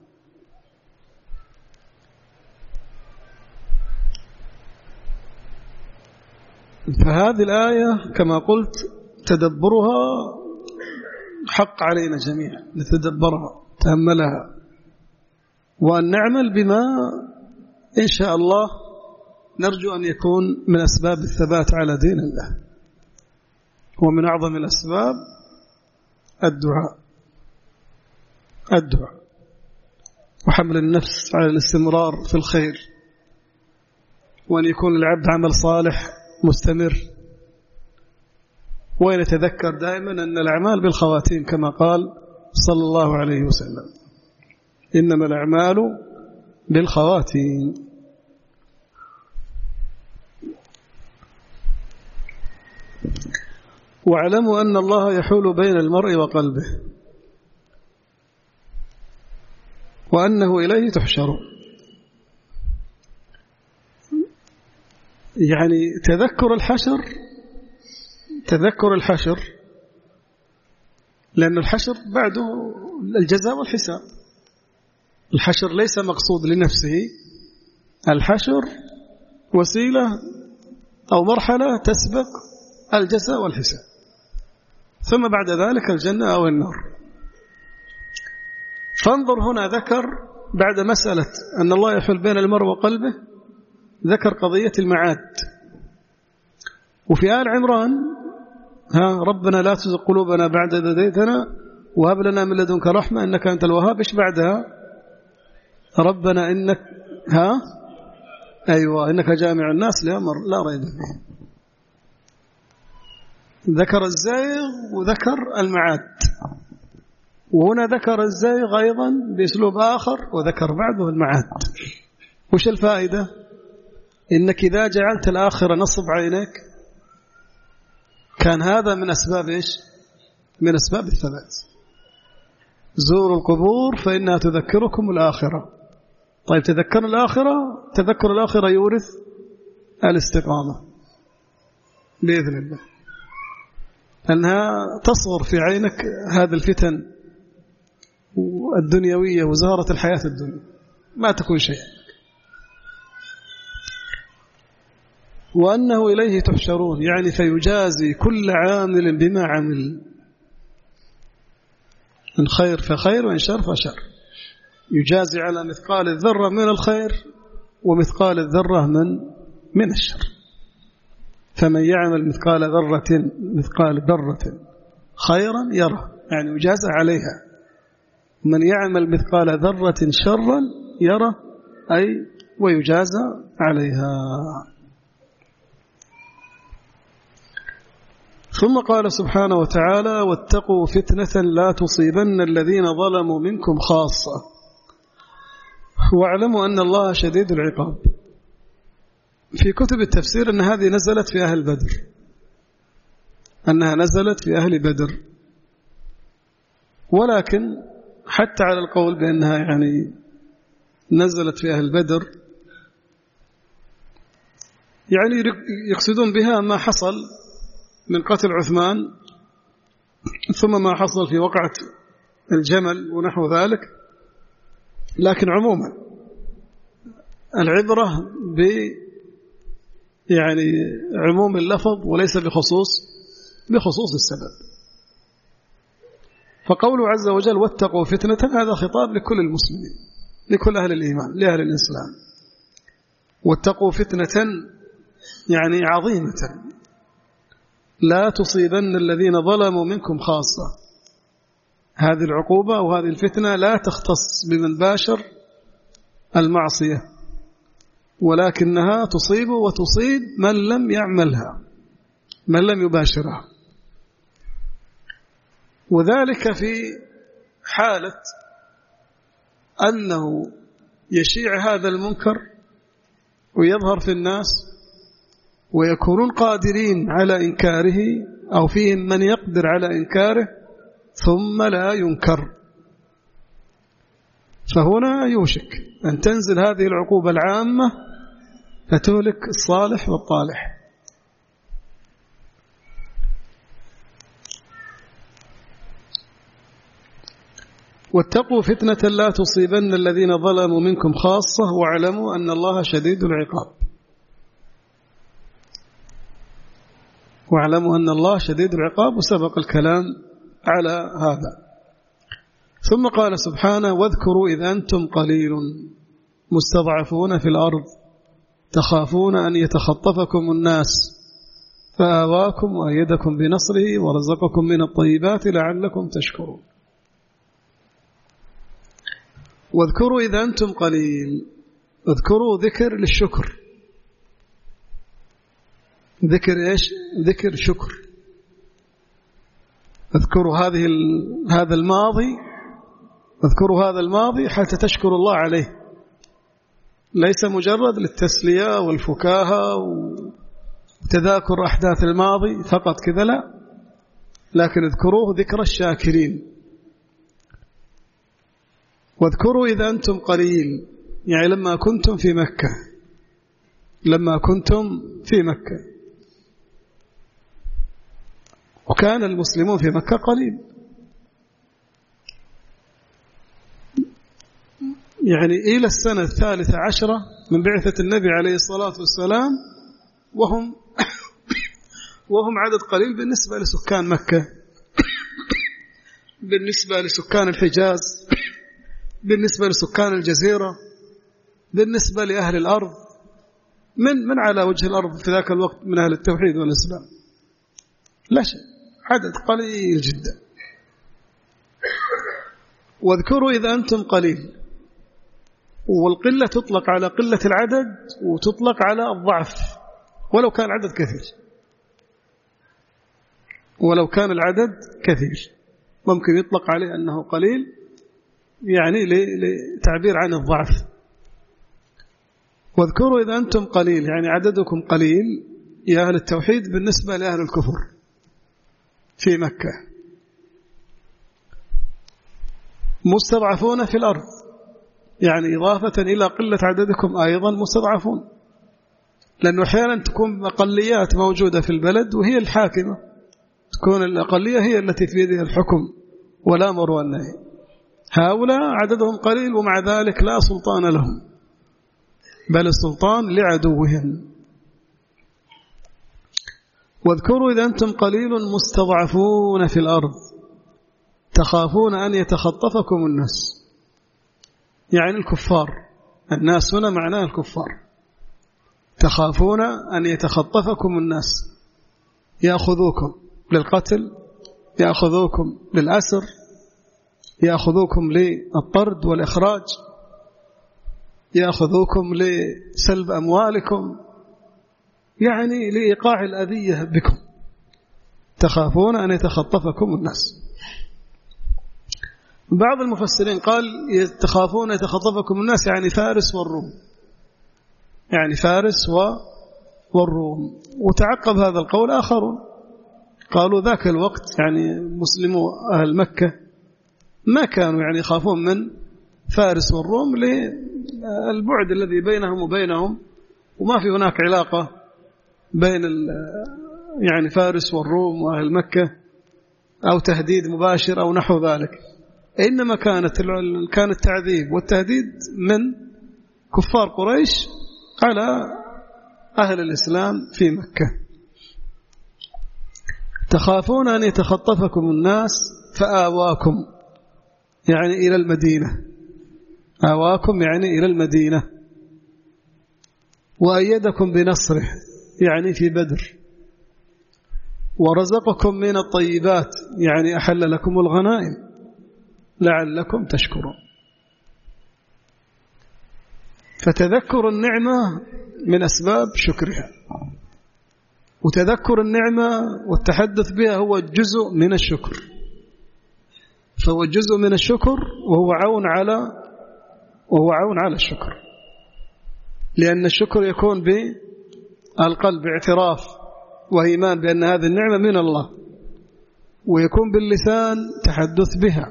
فهذه الآية كما قلت تدبرها حق علينا جميعا، نتدبرها تأملها وأن نعمل بما إن شاء الله نرجو أن يكون من أسباب الثبات على دين الله. ومن أعظم الأسباب الدعاء وحمل النفس على الاستمرار في الخير، وأن يكون العبد عمل صالح مستمر، ويتذكر دائما أن الأعمال بالخواتيم كما قال صلى الله عليه وسلم: إنما الأعمال بالخواتيم. واعلموا أن الله يحول بين المرء وقلبه وأنه إليه تحشرون. يعني تذكر الحشر لأن الحشر بعده الجزاء والحساب. الحشر ليس مقصود لنفسه، الحشر وسيلة أو مرحلة تسبق الجزاء والحساب، ثم بعد ذلك الجنة أو النار. فانظر هنا ذكر بعد مسألة أن الله يحول بين المرء وقلبه ذكر قضية المعاد. وفي آل عمران ربنا لا تزغ قلوبنا بعد إذ هديتنا وهب لنا من لدنك رحمة إنك أنت الوهاب. إيش بعدها؟ ربنا إنك إنك جامع الناس لأمر لا ريب فيه. ذكر الزيغ وذكر المعاد، وهنا ذكر الزيغ أيضا بأسلوب آخر وذكر بعده المعاد. وش الفائدة؟ إنك إذا جعلت الآخرة نصب عينك كان هذا من أسباب إيش؟ من أسباب الثبات. زوروا القبور فإنها تذكركم الآخرة. طيب تذكر الآخرة يورث الاستقامة بإذن الله، أنها تصغر في عينك هذه الفتن الدنيوية وزهرة الحياة الدنيا، ما تكون شيء. وأنه إليه تحشرون، يعني فيجازي كل عامل بما عمل، إن خير فخير وإن شر فشر. يجازي على مثقال الذرة من الخير ومثقال الذرة من الشر. فمن يعمل مثقال ذرة خيرا يره، يعني يجازى عليها. من يعمل مثقال ذرة شرا يره، أي ويجازى عليها. ثم قال سبحانه وتعالى: واتقوا فتنة لا تصيبن الذين ظلموا منكم خاصة واعلموا أن الله شديد العقاب. في كتب التفسير أن هذه نزلت في أهل بدر، أنها نزلت في أهل بدر، ولكن حتى على القول بأنها يعني نزلت في أهل بدر، يعني يقصدون بها ما حصل من قتل عثمان ثم ما حصل في وقعة الجمل ونحو ذلك. لكن عموما العبرة يعني عموم اللفظ وليس بخصوص السبب. فقوله عز وجل: واتقوا فتنة، هذا خطاب لكل المسلمين، لكل أهل الإيمان، لأهل الإسلام. واتقوا فتنة يعني عظيمة لا تصيبن الذين ظلموا منكم خاصة. هذه العقوبة وهذه الفتنة لا تختص بمن باشر المعصية، ولكنها تصيب وتصيب من لم يعملها، من لم يباشرها. وذلك في حالة أنه يشيع هذا المنكر ويظهر في الناس ويكونون قادرين على إنكاره أو فيهم من يقدر على إنكاره ثم لا ينكر. فهنا يوشك أن تنزل هذه العقوبة العامة فتهلك الصالح والطالح. واتقوا فتنة لا تصيبن الذين ظلموا منكم خاصة واعلموا أن الله شديد العقاب. واعلموا أن الله شديد العقاب، وسبق الكلام على هذا. ثم قال سبحانه: واذكروا إذ أنتم قليل مستضعفون في الأرض تخافون أن يتخطفكم الناس فآواكم وأيدكم بنصره ورزقكم من الطيبات لعلكم تشكرون. واذكروا إذا أنتم قليل. اذكروا ذكر للشكر. ذكر إيش؟ ذكر شكر. اذكروا هذا الماضي، اذكروا هذا الماضي حتى تشكروا الله عليه، ليس مجرد للتسلية والفكاهة وتذاكر أحداث الماضي فقط كذا، لا، لكن اذكروه ذكر الشاكرين. واذكروا إذا أنتم قليل، يعني لما كنتم في مكة، لما كنتم في مكة وكان المسلمون في مكة قليل، يعني إلى السنة 13 من بعثة النبي عليه الصلاة والسلام وهم عدد قليل بالنسبة لسكان مكة، بالنسبة لسكان الحجاز، بالنسبة لسكان الجزيرة، بالنسبة لأهل الأرض من على وجه الأرض في ذاك الوقت من أهل التوحيد والإسلام، لا شيء، عدد قليل جدا. واذكروا إذا أنتم قليل، والقلة تطلق على قلة العدد وتطلق على الضعف ولو كان العدد كثير، ولو كان العدد كثير ممكن يطلق عليه أنه قليل، يعني لتعبير عن الضعف. واذكروا إذا أنتم قليل، يعني عددكم قليل يا أهل التوحيد بالنسبة لأهل الكفر في مكة، مستضعفون في الأرض، يعني إضافة إلى قلة عددكم أيضا مستضعفون، لأنه أحيانا تكون أقليات موجودة في البلد وهي الحاكمة، تكون الأقلية هي التي في يدها الحكم والأمر والنهي. هؤلاء عددهم قليل ومع ذلك لا سلطان لهم، بل السلطان لعدوهم. واذكروا إذا أنتم قليل مستضعفون في الأرض تخافون أن يتخطفكم الناس، يعني الكفار، الناس هنا معناه الكفار، تخافون أن يتخطفكم الناس، يأخذوكم للقتل، يأخذوكم للأسر، يأخذوكم للطرد والإخراج، يأخذوكم لسلب أموالكم، يعني لإيقاع الأذية بكم، تخافون أن يتخطفكم الناس. بعض المفسرين قال تخافون أن يتخطفكم الناس يعني فارس والروم، يعني فارس والروم. وتعقب هذا القول آخرون قالوا ذاك الوقت يعني مسلمو أهل مكة ما كانوا يعني يخافون من فارس والروم للبعد الذي بينهم وبينهم، وما في هناك علاقة بين يعني فارس والروم وأهل مكة أو تهديد مباشر أو نحو ذلك، إنما كان التعذيب والتهديد من كفار قريش على أهل الإسلام في مكة. تخافون أن يتخطفكم الناس فآواكم يعني إلى المدينة، آواكم يعني إلى المدينة، وأيدكم بنصره يعني في بدر، ورزقكم من الطيبات يعني أحل لكم الغنائم لعلكم تشكرون. فتذكر النعمة من أسباب شكرها، وتذكر النعمة والتحدث بها هو جزء من الشكر، فهو جزء من الشكر وهو عون على الشكر، لأن الشكر يكون بالقلب اعتراف وإيمان بأن هذه النعمة من الله، ويكون باللسان تحدث بها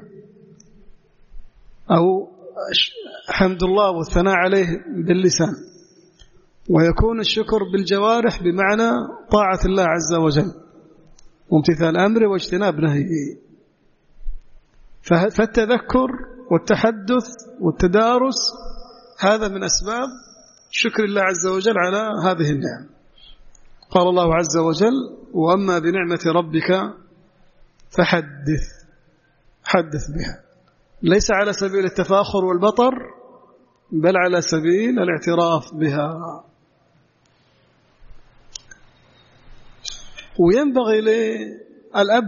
أو حمد الله والثناء عليه باللسان، ويكون الشكر بالجوارح بمعنى طاعة الله عز وجل وامتثال أمره واجتناب نهيه. فالتذكر والتحدث والتدارس هذا من أسباب شكر الله عز وجل على هذه النعم. قال الله عز وجل: وأما بنعمة ربك حدث بها، ليس على سبيل التفاخر والبطر بل على سبيل الاعتراف بها. وينبغي للأب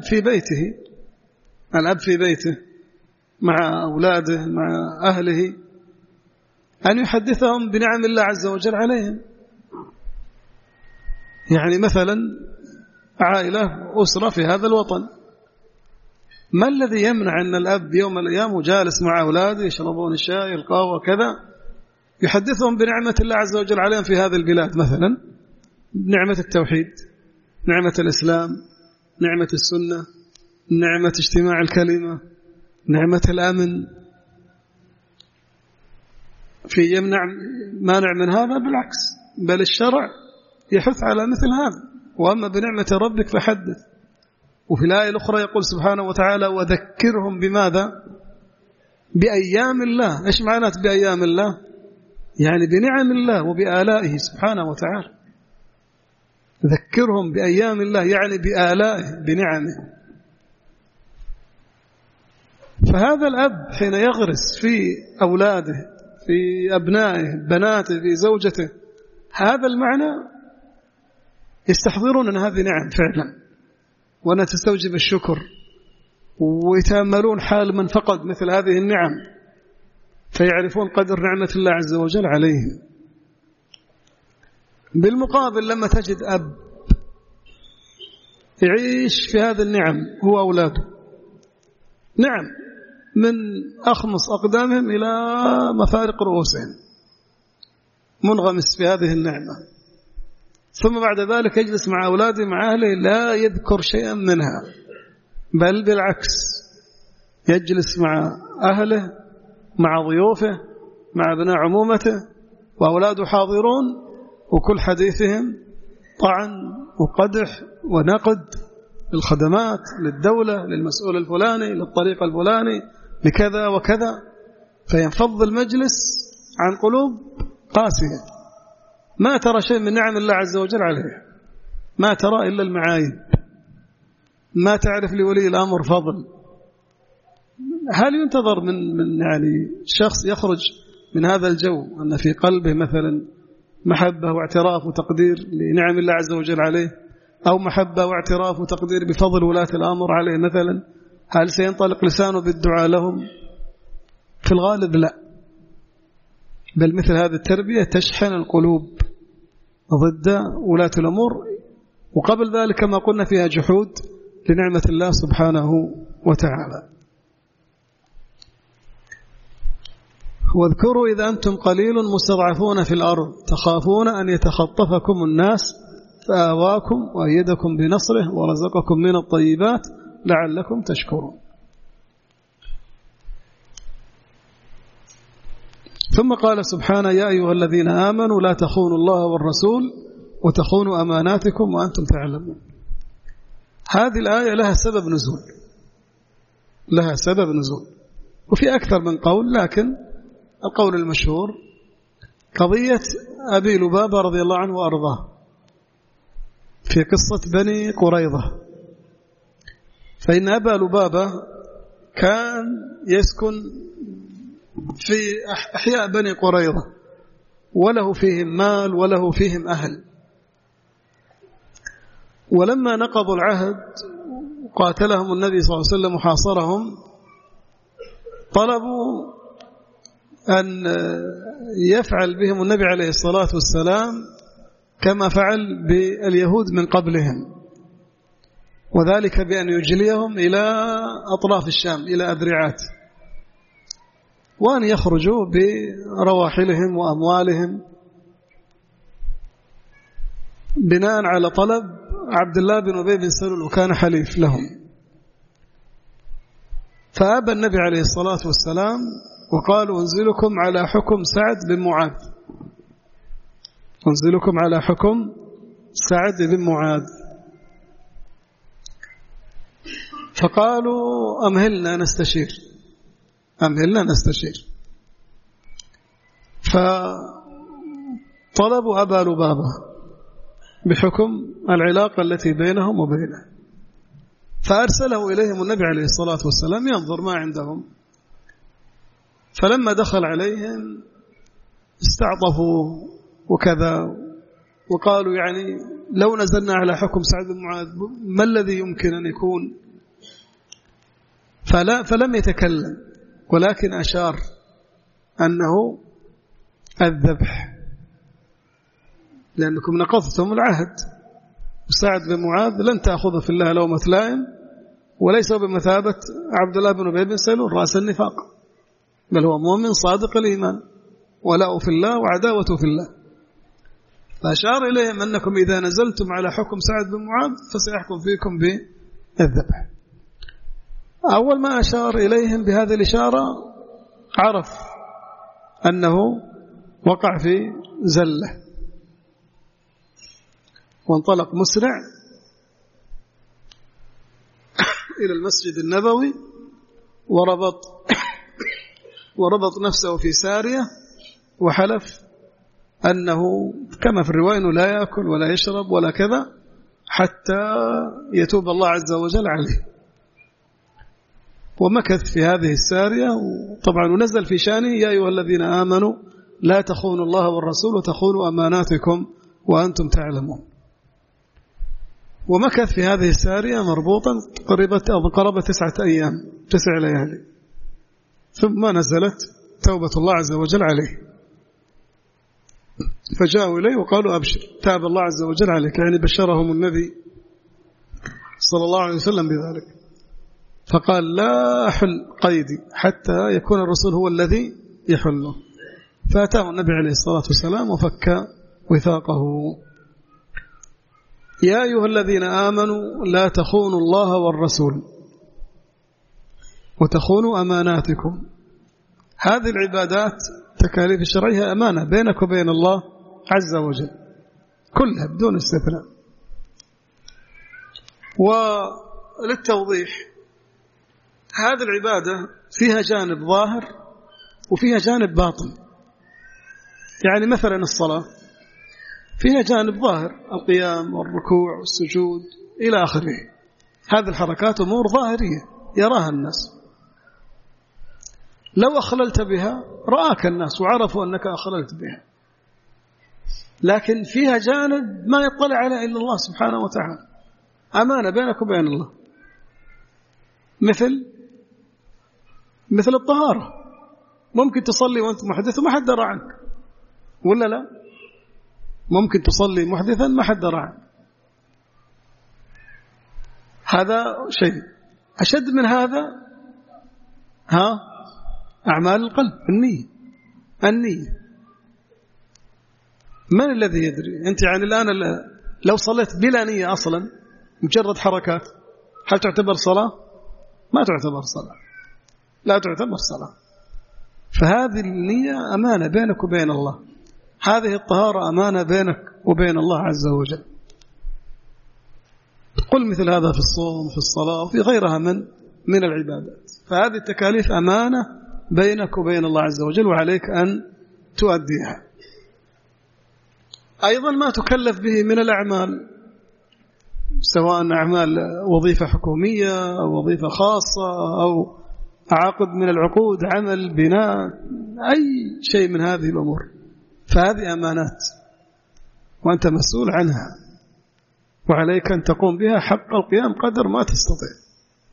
في بيته مع أولاده مع أهله أن يحدثهم بنعم الله عز وجل عليهم. يعني مثلا عائلة أسرة في هذا الوطن، ما الذي يمنع أن الأب يوم من الأيام جالس مع أولاده يشربون الشاي القهوة كذا يحدثهم بنعمة الله عز وجل عليهم في هذه البلاد، مثلا نعمة التوحيد، نعمة الإسلام، نعمة السنة، نعمة اجتماع الكلمة، نعمة الأمن. في يمنع مانع من هذا؟ بالعكس، بل الشرع يحث على مثل هذا. وأما بنعمة ربك فحدث. وفي الآية الأخرى يقول سبحانه وتعالى: وذكرهم بماذا؟ بأيام الله. إيش معنات بأيام الله؟ يعني بنعم الله وبآلائه سبحانه وتعالى. ذكرهم بأيام الله يعني بآلائه بنعمه. فهذا الأب حين يغرس في أولاده في أبنائه بناته في زوجته هذا المعنى يستحضرون أن هذه نعم فعلا وأنها تستوجب الشكر، ويتأملون حال من فقد مثل هذه النعم فيعرفون قدر نعمة الله عز وجل عليهم. بالمقابل لما تجد أب يعيش في هذه النعم هو أولاده، نعم، من أخمص أقدامهم إلى مفارق رؤوسهم منغمس في هذه النعمة، ثم بعد ذلك يجلس مع أولاده مع أهله لا يذكر شيئا منها، بل بالعكس يجلس مع أهله مع ضيوفه مع ابناء عمومته وأولاده حاضرون، وكل حديثهم طعن وقدح ونقد للخدمات للدولة للمسؤول الفلاني للطريق الفلاني لكذا وكذا، فينفض المجلس عن قلوب قاسية ما ترى شيء من نعم الله عز وجل عليه، ما ترى إلا المعايب، ما تعرف لولي الأمر فضل. هل ينتظر من يعني شخص يخرج من هذا الجو أن في قلبه مثلا محبة واعتراف وتقدير لنعم الله عز وجل عليه، أو محبة واعتراف وتقدير بفضل ولاة الأمر عليه مثلا؟ هل سينطلق لسانه بالدعاء لهم؟ في الغالب لا، بل مثل هذه التربية تشحن القلوب ضد ولاة الأمور، وقبل ذلك كما قلنا فيها جحود لنعمة الله سبحانه وتعالى. واذكروا إذا أنتم قليل مستضعفون في الأرض تخافون أن يتخطفكم الناس فآواكم وأيدكم بنصره ورزقكم من الطيبات لعلكم تشكرون. ثم قال سبحانه: يا أيها الذين آمنوا لا تخونوا الله والرسول وتخونوا أماناتكم وأنتم تعلمون. هذه الآية لها سبب نزول، وفي أكثر من قول، لكن القول المشهور قضية أبي لبابة رضي الله عنه وأرضاه في قصة بني قريظة. فإن أبا لبابة كان يسكن في أحياء بني قريظة وله فيهم مال وله فيهم أهل، ولما نقضوا العهد قاتلهم النبي صلى الله عليه وسلم وحاصرهم طلبوا أن يفعل بهم النبي عليه الصلاة والسلام كما فعل باليهود من قبلهم، وذلك بأن يجليهم إلى أطراف الشام إلى أذرعات، وأن يخرجوا برواحلهم وأموالهم بناء على طلب عبد الله بن أبي بن سلول وكان حليف لهم. فأبى النبي عليه الصلاة والسلام وقالوا: انزلكم على حكم سعد بن معاذ أنزلكم على حكم سعد بن معاذ. فقالوا أمهلنا نستشير، أمهلنا نستشير. فطلبوا أبا لبابة بحكم العلاقة التي بينهم وبينه، فأرسله إليهم النبي عليه الصلاة والسلام ينظر ما عندهم. فلما دخل عليهم استعطفوا وكذا، وقالوا يعني لو نزلنا على حكم سعد بن معاذ ما الذي يمكن أن يكون؟ فلم يتكلم، ولكن أشار أنه الذبح، لأنكم نقضتم العهد، وسعد بن معاذ لن تأخذ في الله لومة لائم، وليس بمثابة عبد الله بن أبي بن سلول رأس النفاق، بل هو مؤمن صادق الإيمان، ولاء في الله وعداوة في الله. فأشار إليهم أنكم إذا نزلتم على حكم سعد بن معاذ فسيحكم فيكم بالذبح. أول ما أشار إليهم بهذه الإشارة عرف أنه وقع في زلة، وانطلق مسرع إلى المسجد النبوي وربط نفسه في سارية، وحلف أنه كما في الرواية أنه لا يأكل ولا يشرب ولا كذا حتى يتوب الله عز وجل عليه. ومكث في هذه السارية، وطبعا ونزل في شانه يا أيها الذين آمنوا لا تخونوا الله والرسول وتخونوا أماناتكم وأنتم تعلمون. ومكث في هذه السارية مربوطا قرابة 9 أيام 9 ليالي، ثم نزلت توبة الله عز وجل عليه. فجاءوا إليه وقالوا أبشر تاب الله عز وجل عليك، يعني بشرهم النبي صلى الله عليه وسلم بذلك. فقال لا أحل قيدي حتى يكون الرسول هو الذي يحله. فأتاه النبي عليه الصلاة والسلام وفك وثاقه. يا أيها الذين آمنوا لا تخونوا الله والرسول وتخونوا أماناتكم. هذه العبادات تكاليف الشرعية أمانة بينك وبين الله عز وجل كلها بدون استثناء. وللتوضيح هذه العبادة فيها جانب ظاهر وفيها جانب باطن. يعني مثلا الصلاة فيها جانب ظاهر، القيام والركوع والسجود إلى آخره، هذه الحركات أمور ظاهرية يراها الناس، لو أخللت بها رآك الناس وعرفوا أنك أخللت بها. لكن فيها جانب ما يطلع عليه إلا الله سبحانه وتعالى، أمانة بينك وبين الله. مثل الطهارة، ممكن تصلي وأنت محدث وما حد درى عنك، ولا لا؟ ممكن تصلي محدثا ما حد درى عنك. هذا شيء أشد من هذا. أعمال القلب، النية. من الذي يدري؟ أنت يعني الآن لو صليت بلا نية أصلا مجرد حركات هل تعتبر صلاة؟ ما تعتبر صلاة، لا تعتبر صلاة. فهذه النية أمانة بينك وبين الله، هذه الطهارة أمانة بينك وبين الله عز وجل. قل مثل هذا في الصوم في الصلاة وفي غيرها من العبادات. فهذه التكاليف أمانة بينك وبين الله عز وجل، وعليك أن تؤديها. أيضا ما تكلف به من الأعمال، سواء أعمال وظيفة حكومية أو وظيفة خاصة أو عقد من العقود، عمل بناء، أي شيء من هذه الأمور، فهذه أمانات وأنت مسؤول عنها، وعليك أن تقوم بها حق القيام قدر ما تستطيع.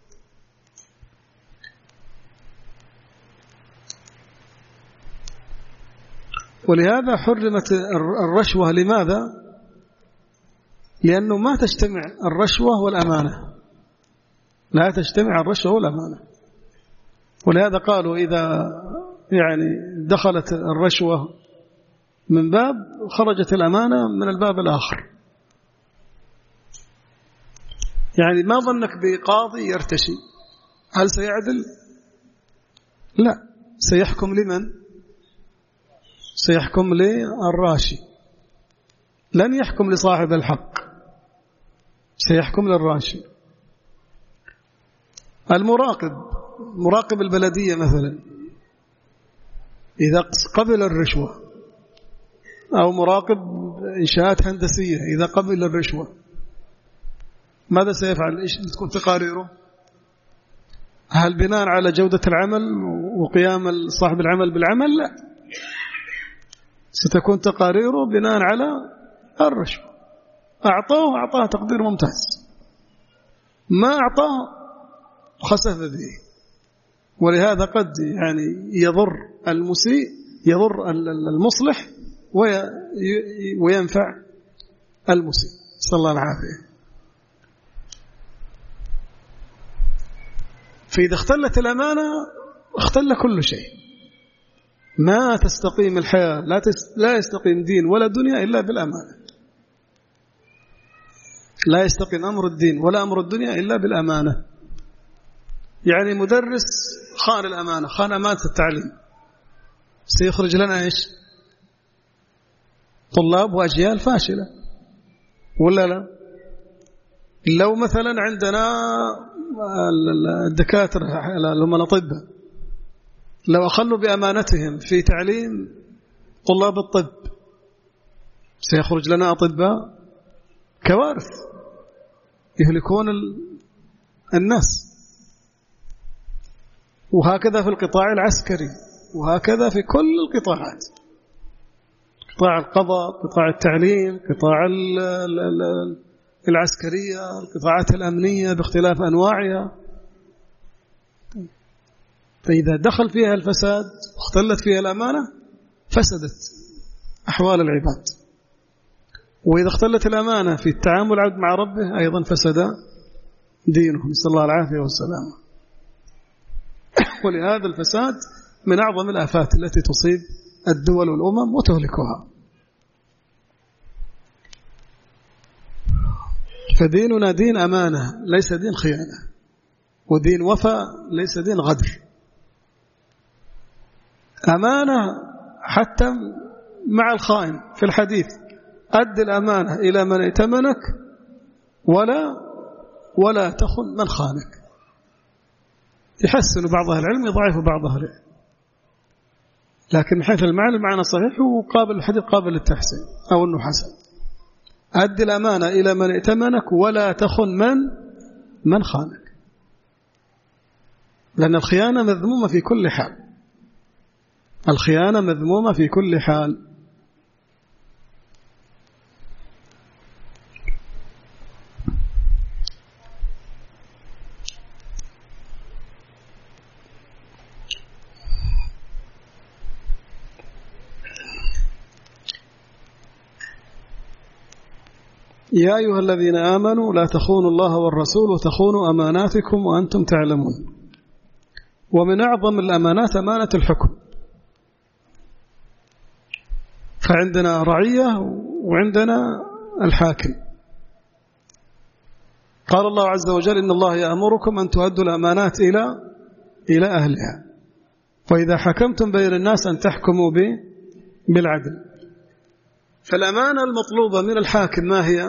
ولهذا حرمت الرشوة. لماذا؟ لأنه ما تجتمع الرشوة والأمانة، لا تجتمع الرشوة والأمانة. ولهذا قالوا إذا يعني دخلت الرشوة من باب خرجت الأمانة من الباب الآخر. يعني ما ظنك بقاضي يرتشي، هل سيعدل؟ لا، سيحكم لمن؟ سيحكم للراشي. لن يحكم لصاحب الحق، سيحكم للراشي. مراقب البلدية مثلا إذا قبل الرشوة، أو مراقب إنشاءات هندسية إذا قبل الرشوة، ماذا سيفعل؟ إيش تكون تقاريره؟ هل بناء على جودة العمل وقيام صاحب العمل بالعمل؟ لا، ستكون تقاريره بناء على الرشوة. أعطاه تقدير ممتاز، ما أعطاه خسف به. ولهذا قد يعني يضر المسيء، يضر المصلح وينفع المسيء، صلى الله العافية. فإذا اختلت الأمانة اختل كل شيء، ما تستقيم الحياة، لا يستقيم دين ولا دنيا إلا بالأمانة، لا يستقيم أمر الدين ولا أمر الدنيا إلا بالأمانة. يعني مدرس خان الأمانة، خان أمانة التعليم، سيخرج لنا إيش؟ طلاب وأجيال فاشلة، ولا لا؟ لو مثلا عندنا الدكاترة اللي هم الأطباء، لو أخلوا بأمانتهم في تعليم طلاب الطب، سيخرج لنا أطباء كوارث يهلكون الناس. وهكذا في القطاع العسكري، وهكذا في كل القطاعات، قطاع القضاء، قطاع التعليم، قطاع العسكرية، القطاعات الأمنية باختلاف أنواعها. فإذا دخل فيها الفساد واختلت فيها الأمانة فسدت أحوال العباد. وإذا اختلت الأمانة في التعامل العبد مع ربه أيضا فسد دينه، نسأل الله العافية والسلامة. ولهذا الفساد من أعظم الآفات التي تصيب الدول والأمم وتهلكها. فديننا دين أمانة، ليس دين خيانة، ودين وفاء ليس دين غدر. أمانة حتى مع الخائن في الحديث: أد الأمانة إلى من ائتمنك ولا تخن من خانك. يحسن بعض أهل العلم، يضعف بعض أهل العلم، لكن من حيث المعنى صحيح، وقابل الحديث قابل للتحسين أو أنه حسن. أد الأمانة إلى من ائتمنك ولا تخن من خانك، لأن الخيانة مذمومة في كل حال، الخيانة مذمومة في كل حال. يا أيها الذين آمنوا لا تخونوا الله والرسول وتخونوا أماناتكم وأنتم تعلمون. ومن أعظم الأمانات أمانة الحكم. فعندنا رعية وعندنا الحاكم. قال الله عز وجل: إن الله يأمركم أن تؤدوا الأمانات إلى أهلها، وإذا حكمتم بين الناس أن تحكموا بالعدل. فالأمانة المطلوبة من الحاكم ما هي؟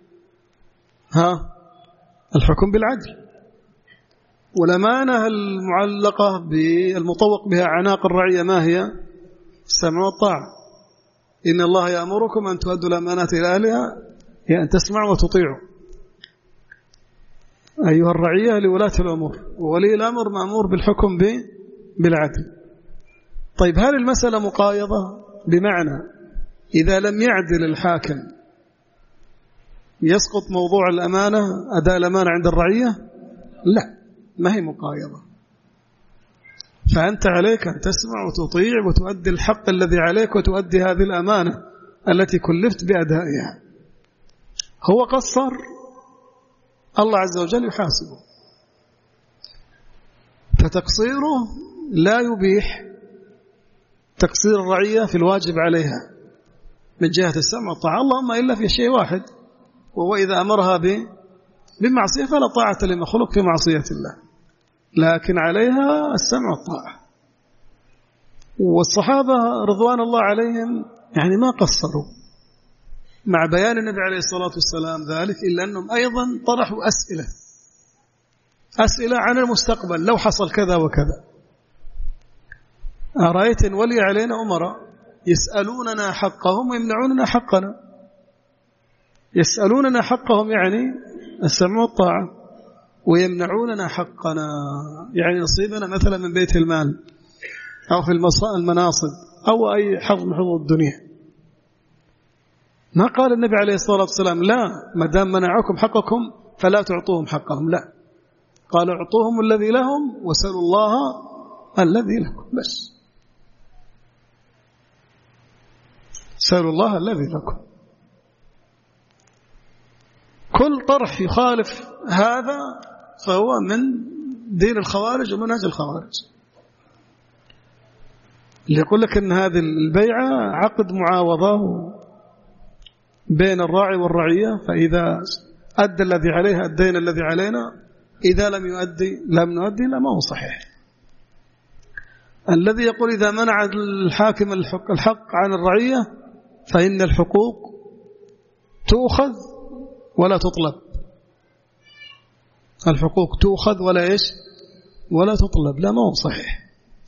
الحكم بالعدل. والأمانة المعلقة بالمطوق بها عناق الرعية ما هي؟ السمع والطاعة. إن الله يأمركم أن تؤدوا الأمانات إلى أهلها، هي أن تسمعوا وتطيعوا أيها الرعية لولاة الأمور، وولي الأمر مأمور بالحكم بالعدل. طيب، هل المسألة مقايضة؟ بمعنى إذا لم يعدل الحاكم يسقط موضوع الأمانة، أداء الأمانة عند الرعية؟ لا، ما هي مقايضة. فأنت عليك أن تسمع وتطيع وتؤدي الحق الذي عليك، وتؤدي هذه الأمانة التي كلفت بأدائها. هو قصر، الله عز وجل يحاسبه. فتقصيره لا يبيح تقصير الرعية في الواجب عليها من جهة السمع والطاعة، اللهم إلا في شيء واحد، وهو إذا أمرها بمعصية فلا طاعة لمخلوق في معصية الله، لكن عليها السمع والطاعة. والصحابة رضوان الله عليهم يعني ما قصروا، مع بيان النبي عليه الصلاة والسلام ذلك، إلا أنهم أيضا طرحوا أسئلة عن المستقبل، لو حصل كذا وكذا. أرأيت إن ولي علينا أمراء يسألوننا حقهم ويمنعوننا حقنا. يسألوننا حقهم يعني السمع والطاعة، ويمنعوننا حقنا يعني نصيبنا مثلا من بيت المال أو في المناصب أو أي حظ من حظوظ الدنيا. ما قال النبي عليه الصلاة والسلام لا، ما دام منعكم حقكم فلا تعطوهم حقهم، لا، قال اعطوهم الذي لهم وسلوا الله الذي لكم، بس سلوا الله الذي لكم. كل طرح يخالف هذا فهو من دين الخوارج ومنهج الخوارج، اللي يقول لك أن هذه البيعة عقد معاوضة بين الراعي والرعية، فإذا أدى الذي عليه أدينا الذي علينا، إذا لم يؤدي لم نؤدي، لا، ما هو صحيح. الذي يقول إذا منع الحاكم الحق عن الرعية فإن الحقوق تؤخذ ولا تطلب، الحقوق تؤخذ ولا تطلب، لا، ما هو صحيح.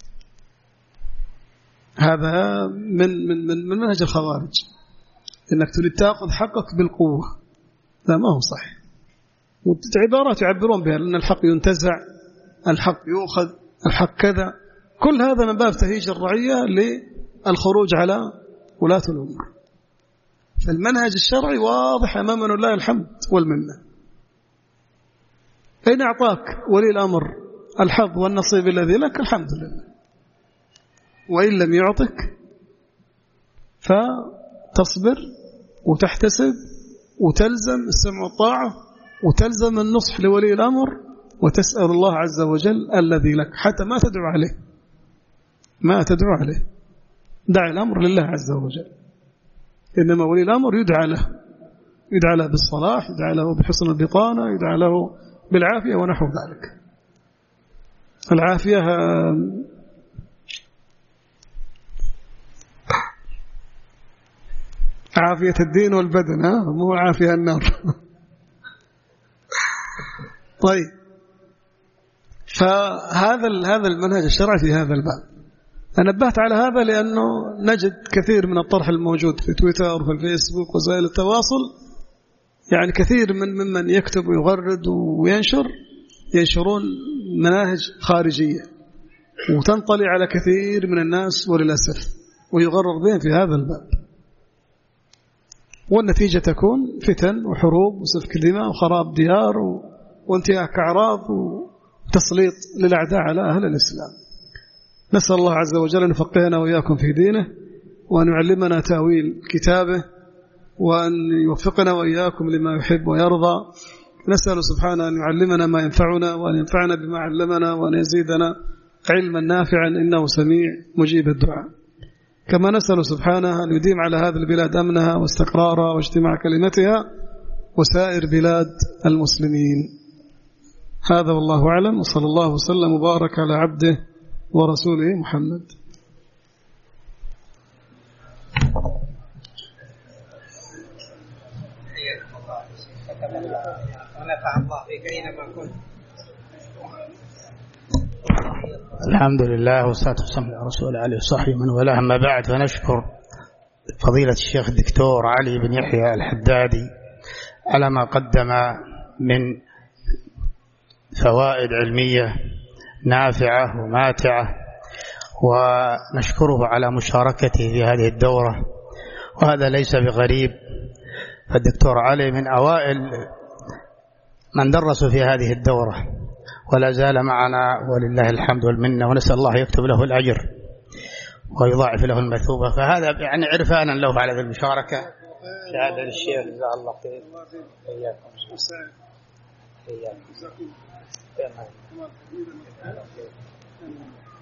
هذا من منهج الخوارج، إنك تريد تأخذ حقك بالقوة، لا، ما هو صحيح. عبارات يعبرون بها لأن الحق ينتزع، الحق يؤخذ، الحق كذا، كل هذا من باب تهيج الرعية للخروج على ولاة الأمور. فالمنهج الشرعي واضح أمامنا، لله الحمد والمنة. إن أعطاك ولي الأمر الحظ والنصيب الذي لك الحمد لله، وإن لم يعطك فتصبر وتحتسب وتلزم السمع والطاعة وتلزم النصح لولي الأمر وتسأل الله عز وجل الذي لك، حتى ما تدعو عليه، دع الأمر لله عز وجل. إنما ولي الأمر يدعى له بالصلاح، يدعى له بحسن البطانة، يدعى له بالعافية ونحو ذلك. العافية عافية الدين والبدن، مو عافية النار. طيب، فهذا المنهج الشرعي في هذا الباب. أنا نبهت على هذا لأنه نجد كثير من الطرح الموجود في تويتر وفي الفيسبوك وسائل التواصل، يعني كثير ممن يكتب ويغرد ينشرون مناهج خارجية وتنطلي على كثير من الناس وللأسف، ويغرر بهم في هذا الباب، والنتيجة تكون فتن وحروب وسفك دماء وخراب ديار وانتهاك أعراض وتسليط للأعداء على أهل الإسلام. نسأل الله عز وجل أن يفقهنا وإياكم في دينه، وأن يعلمنا تأويل كتابه، وأن يوفقنا وإياكم لما يحب ويرضى. نسأل سبحانه أن يعلمنا ما ينفعنا، وأن ينفعنا بما علمنا، وأن يزيدنا علما نافعا، إنه سميع مجيب الدعاء. كما نسأل سبحانه أن يديم على هذه البلاد أمنها واستقرارها واجتماع كلمتها وسائر بلاد المسلمين. هذا والله أعلم، وصلى الله وسلم وبارك على عبده ورسوله محمد. الحمد لله والصلاة والسلام على رسول الله وصحبه من والاه، أما بعد، فنشكر فضيلة الشيخ الدكتور علي بن يحيى الحدادي على ما قدم من فوائد علمية نافعة وماتعة، ونشكره على مشاركته في هذه الدورة، وهذا ليس بغريب، فالدكتور علي من أوائل من درسوا في هذه الدورة ولا زال معنا ولله الحمد والمنة، ونسأل الله يكتب له الأجر ويضاعف له المثوبة. فهذا يعني عرفانا له على المشاركة. شهادة للشيخ، جزاه الله خير. إياكم.